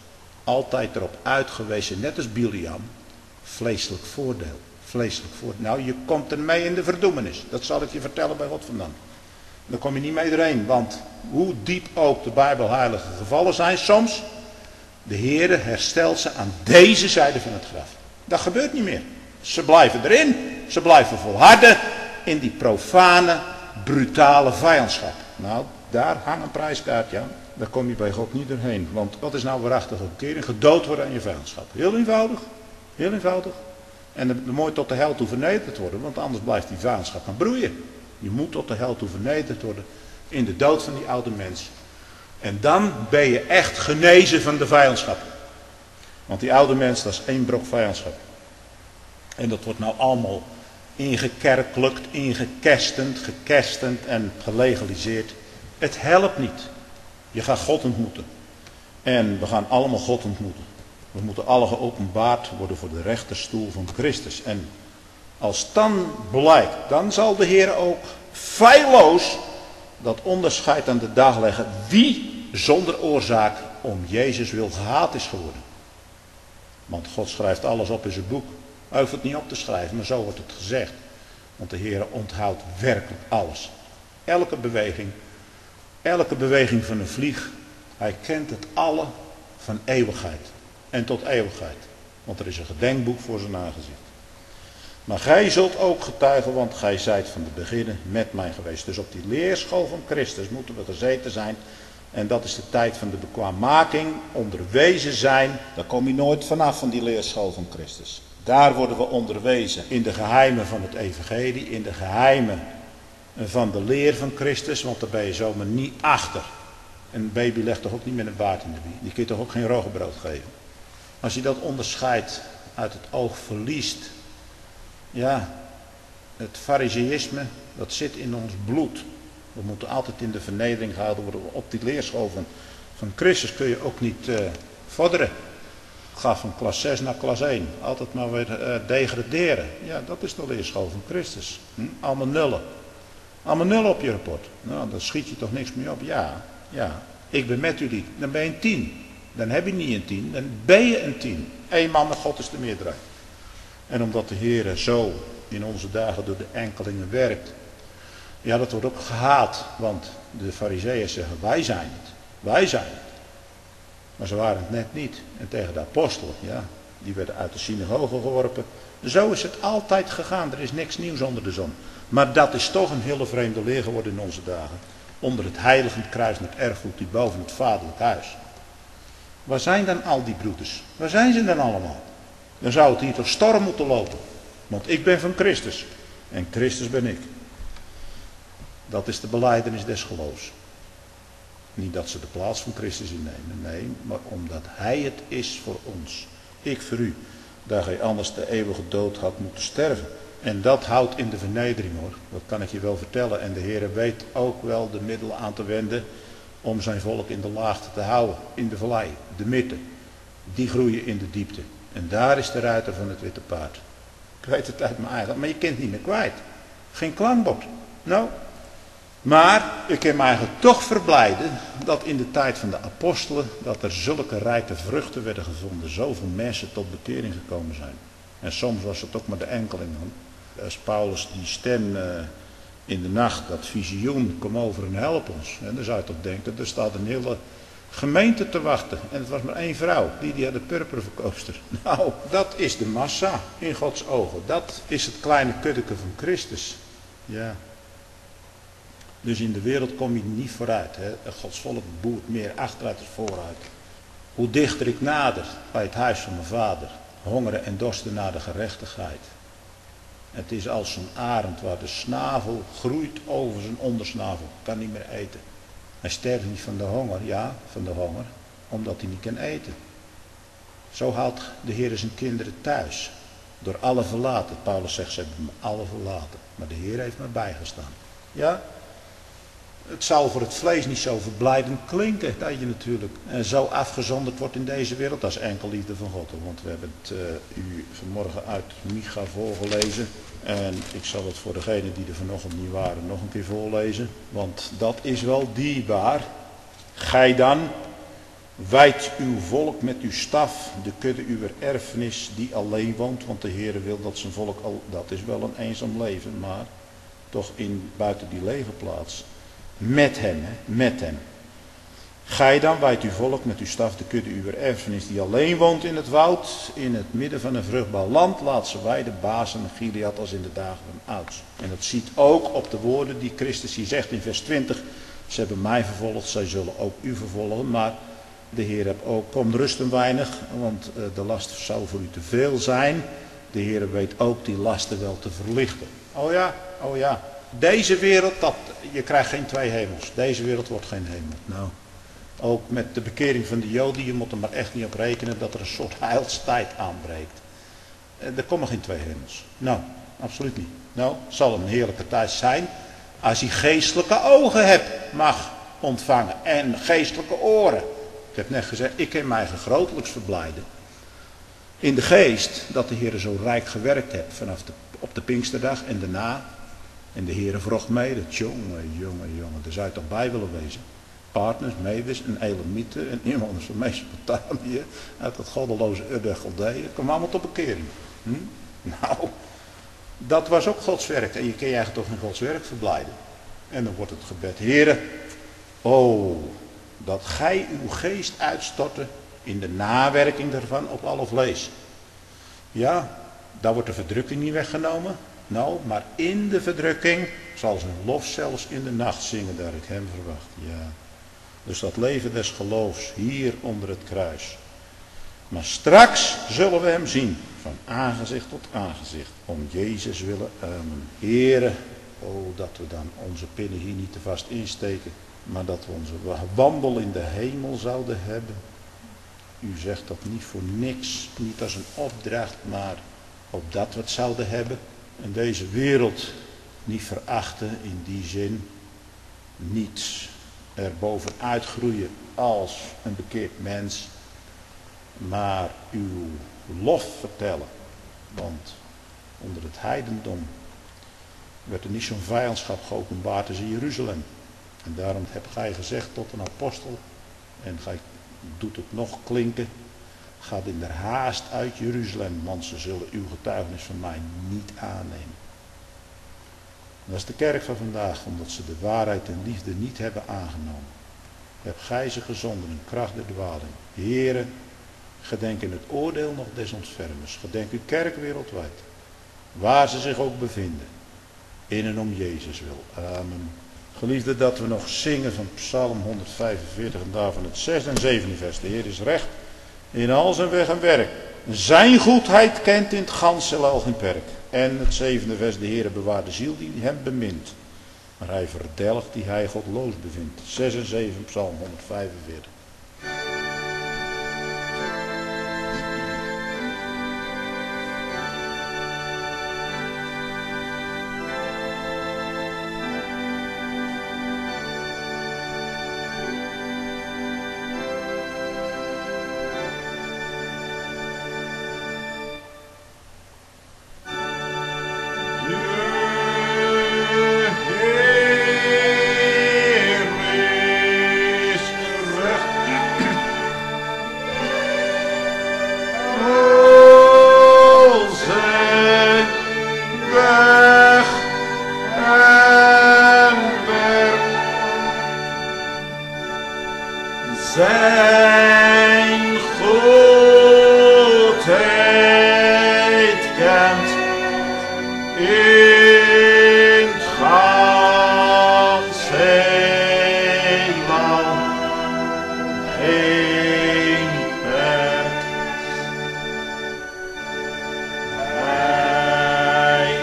[SPEAKER 1] Altijd erop uitgewezen, net als Biliam, vleeselijk voordeel. Vleeselijk voordeel. Nou, je komt er mee in de verdoemenis. Dat zal ik je vertellen bij God vandaan. Daar kom je niet mee doorheen, want hoe diep ook de Bijbelheilige gevallen zijn soms, de Heere herstelt ze aan deze zijde van het graf. Dat gebeurt niet meer. Ze blijven erin, ze blijven volharden in die profane, brutale vijandschap. Nou, daar hangt een prijskaartje aan. Daar kom je bij God niet doorheen. Want wat is nou waarachtige bekering? Gedood worden aan je vijandschap. Heel eenvoudig. Heel eenvoudig. En dan moet je tot de hel toe vernederd worden, want anders blijft die vijandschap gaan broeien. Je moet tot de hel toe vernederd worden in de dood van die oude mens. En dan ben je echt genezen van de vijandschap. Want die oude mens, dat is één brok vijandschap. En dat wordt nou allemaal ingekerkelijkt, gekestend en gelegaliseerd. Het helpt niet. Je gaat God ontmoeten. En we gaan allemaal God ontmoeten. We moeten alle geopenbaard worden voor de rechterstoel van Christus. En als dan blijkt, dan zal de Heer ook feilloos dat onderscheid aan de dag leggen. Wie zonder oorzaak om Jezus wil gehaat is geworden. Want God schrijft alles op in zijn boek. Hij hoeft het niet op te schrijven, maar zo wordt het gezegd. Want de Heer onthoudt werkelijk alles. Elke beweging van een vlieg. Hij kent het alle van eeuwigheid. En tot eeuwigheid. Want er is een gedenkboek voor zijn aangezicht. Maar gij zult ook getuigen, want gij zijt van de beginnen met mij geweest. Dus op die leerschool van Christus moeten we gezeten zijn. En dat is de tijd van de bekwaammaking, onderwezen zijn. Daar kom je nooit vanaf van die leerschool van Christus. Daar worden we onderwezen in de geheimen van het evangelie, in de geheimen van de leer van Christus. Want daar ben je zomaar niet achter. Een baby legt toch ook niet met een baard in de wieg. Die kun je toch ook geen roggebrood geven. Als je dat onderscheid uit het oog verliest. Ja, het fariseïsme, dat zit in ons bloed. We moeten altijd in de vernedering gehouden worden. Op die leerschool van Christus kun je ook niet vorderen. Het gaat van klas 6 naar klas 1. Altijd maar weer degraderen. Ja, dat is de leerschool van Christus. Allemaal nullen. Allemaal nullen op je rapport. Nou, dan schiet je toch niks meer op. Ja, ik ben met jullie. Dan ben je een 10. Dan heb je niet een 10, dan ben je een 10. Eén man met God is de meerderheid. En omdat de Heer zo in onze dagen door de enkelingen werkt. Ja, dat wordt ook gehaat. Want de farizeeën zeggen, wij zijn het. Wij zijn het. Maar ze waren het net niet. En tegen de apostelen, ja, die werden uit de synagoge geworpen. Zo is het altijd gegaan. Er is niks nieuws onder de zon. Maar dat is toch een hele vreemde leer geworden in onze dagen. Onder het heiligend kruis met erfgoed die boven het vaderlijk huis. Waar zijn dan al die broeders? Waar zijn ze dan allemaal? Dan zou het hier toch storm moeten lopen. Want ik ben van Christus. En Christus ben ik. Dat is de belijdenis des geloofs. Niet dat ze de plaats van Christus innemen. Nee, maar omdat Hij het is voor ons. Ik voor u. Daar gij anders de eeuwige dood had moeten sterven. En dat houdt in de vernedering hoor. Dat kan ik je wel vertellen. En de Heer weet ook wel de middelen aan te wenden. Om zijn volk in de laagte te houden. In de vallei. De midden. Die groeien in de diepte. En daar is de ruiter van het witte paard. Ik weet het uit mijn eigen. Maar je kunt niet meer kwijt. Geen klankbord. Nou. Maar ik kan me eigenlijk toch verblijden. Dat in de tijd van de apostelen. Dat er zulke rijke vruchten werden gevonden. Zoveel mensen tot bekering gekomen zijn. En soms was het ook maar de enkeling. Als Paulus die stem in de nacht. Dat visioen. Kom over en help ons. En dan zou je toch denken. Er staat een hele gemeente te wachten. En het was maar één vrouw. Lydia de purperverkoopster. Nou, dat is de massa in Gods ogen. Dat is het kleine kuddeke van Christus. Ja. Dus in de wereld kom je niet vooruit. Hè? Gods volk boert meer achteruit dan vooruit. Hoe dichter ik nader bij het huis van mijn vader. Hongeren en dorsten naar de gerechtigheid. Het is als een arend waar de snavel groeit over zijn ondersnavel. Kan niet meer eten. Hij sterft niet van de honger, ja, van de honger, omdat hij niet kan eten. Zo houdt de Heer zijn kinderen thuis. Door alle verlaten. Paulus zegt, ze hebben me alle verlaten. Maar de Heer heeft me bijgestaan. Ja, het zal voor het vlees niet zo verblijdend klinken. Dat je natuurlijk zo afgezonderd wordt in deze wereld. Dat is enkel liefde van God. Want we hebben het u vanmorgen uit Micha voorgelezen. En ik zal het voor degenen die er vanochtend niet waren nog een keer voorlezen. Want dat is wel dierbaar. Gij dan, Wijd uw volk met uw staf, de kudde uw erfenis die alleen woont. Want de Heere wil dat zijn volk, dat is wel een eenzaam leven, maar toch buiten die lege plaats. Met hem, met hem. Gij dan, wijdt uw volk met uw staf, de kudde uw erfenis die alleen woont in het woud, in het midden van een vruchtbaar land. Laat ze weiden, Basan en Gilead als in de dagen van ouds. En dat ziet ook op de woorden die Christus hier zegt in vers 20. Ze hebben mij vervolgd, zij zullen ook u vervolgen, maar de Heer heeft ook, kom rust een weinig, want de last zou voor u te veel zijn. De Heer weet ook die lasten wel te verlichten. Oh ja, oh ja. Deze wereld, je krijgt geen twee hemels. Deze wereld wordt geen hemel. Nou, ook met de bekering van de Joden, je moet er maar echt niet op rekenen dat er een soort heilstijd aanbreekt. Er komen geen twee hemels. Nou, absoluut niet. Nou, het zal een heerlijke tijd zijn als hij geestelijke ogen hebt, mag ontvangen en geestelijke oren. Ik heb net gezegd, ik kan mij grotelijks verblijden in de geest dat de Heer zo rijk gewerkt heeft op de Pinksterdag en daarna. En de Heer vroeg mee, dat jongen, daar zou je toch bij willen wezen. Partners, Medes, een Elamieten en inwoners van Mesopotamië, uit het goddeloze Ur der Galdeeën, komen allemaal tot bekering. Nou, dat was ook Gods werk en je kan je eigenlijk toch in Gods werk verblijden. En dan wordt het gebed, Heere, dat gij uw geest uitstortte in de nawerking daarvan op alle vlees. Ja, daar wordt de verdrukking niet weggenomen. Nou, maar in de verdrukking zal zijn lof zelfs in de nacht zingen, daar ik hem verwacht. Ja. Dus dat leven des geloofs hier onder het kruis. Maar straks zullen we hem zien, van aangezicht tot aangezicht, om Jezus willen. Amen. Heere, dat we dan onze pinnen hier niet te vast insteken, maar dat we onze wandel in de hemel zouden hebben. U zegt dat niet voor niks, niet als een opdracht, maar opdat we het zouden hebben. En deze wereld niet verachten, in die zin niets erbovenuit groeien als een bekeerd mens, maar uw lof vertellen. Want onder het heidendom werd er niet zo'n vijandschap geopenbaard als in Jeruzalem. En daarom heb gij gezegd tot een apostel, en gij doet het nog klinken, gaat in der haast uit Jeruzalem, want ze zullen uw getuigenis van mij niet aannemen. Dat is de kerk van vandaag, omdat ze de waarheid en liefde niet hebben aangenomen. Heb gij ze gezonden in kracht der dwaling. Heere, gedenk in het oordeel nog des ontfermers. Gedenk uw kerk wereldwijd, waar ze zich ook bevinden, in en om Jezus wil. Amen. Geliefde, dat we nog zingen van Psalm 145 en daarvan het 6e en 7e vers. De Heer is recht in al zijn weg en werk. Zijn goedheid kent in het ganse al geen perk. En het 7e vers, de Heer bewaart de ziel die hem bemint. Maar hij verdelgt die hij godloos bevindt. 6 en 7 Psalm 145.
[SPEAKER 2] Zijn goedheid kent in het ganse heelal geen perk. Hij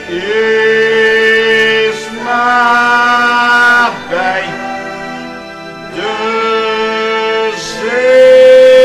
[SPEAKER 2] is nabij. De zee.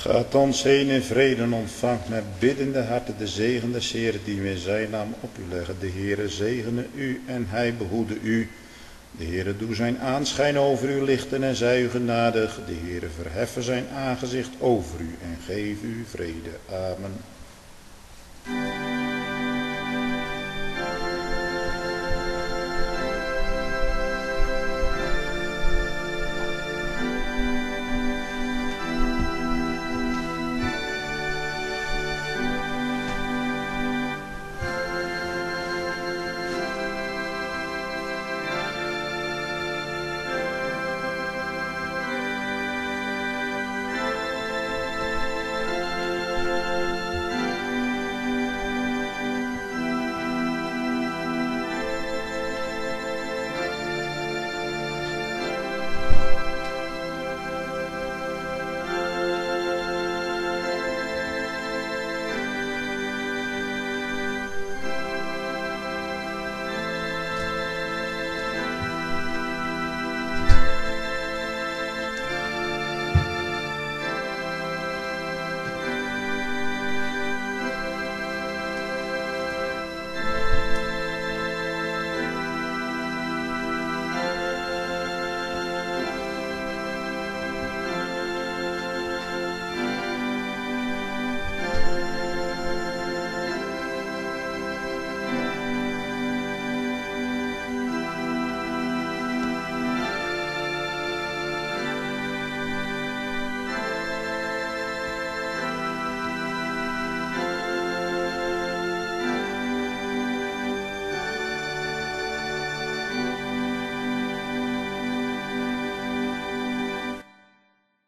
[SPEAKER 1] Gaat ons heen in vrede en ontvangt met biddende harten de zegen des Heeren die we in zijn naam op u leggen. De Heere zegene u en hij behoede u. De Heere doe zijn aanschijn over u lichten en zij u genadig. De Heere verheffen zijn aangezicht over u en geef u vrede. Amen.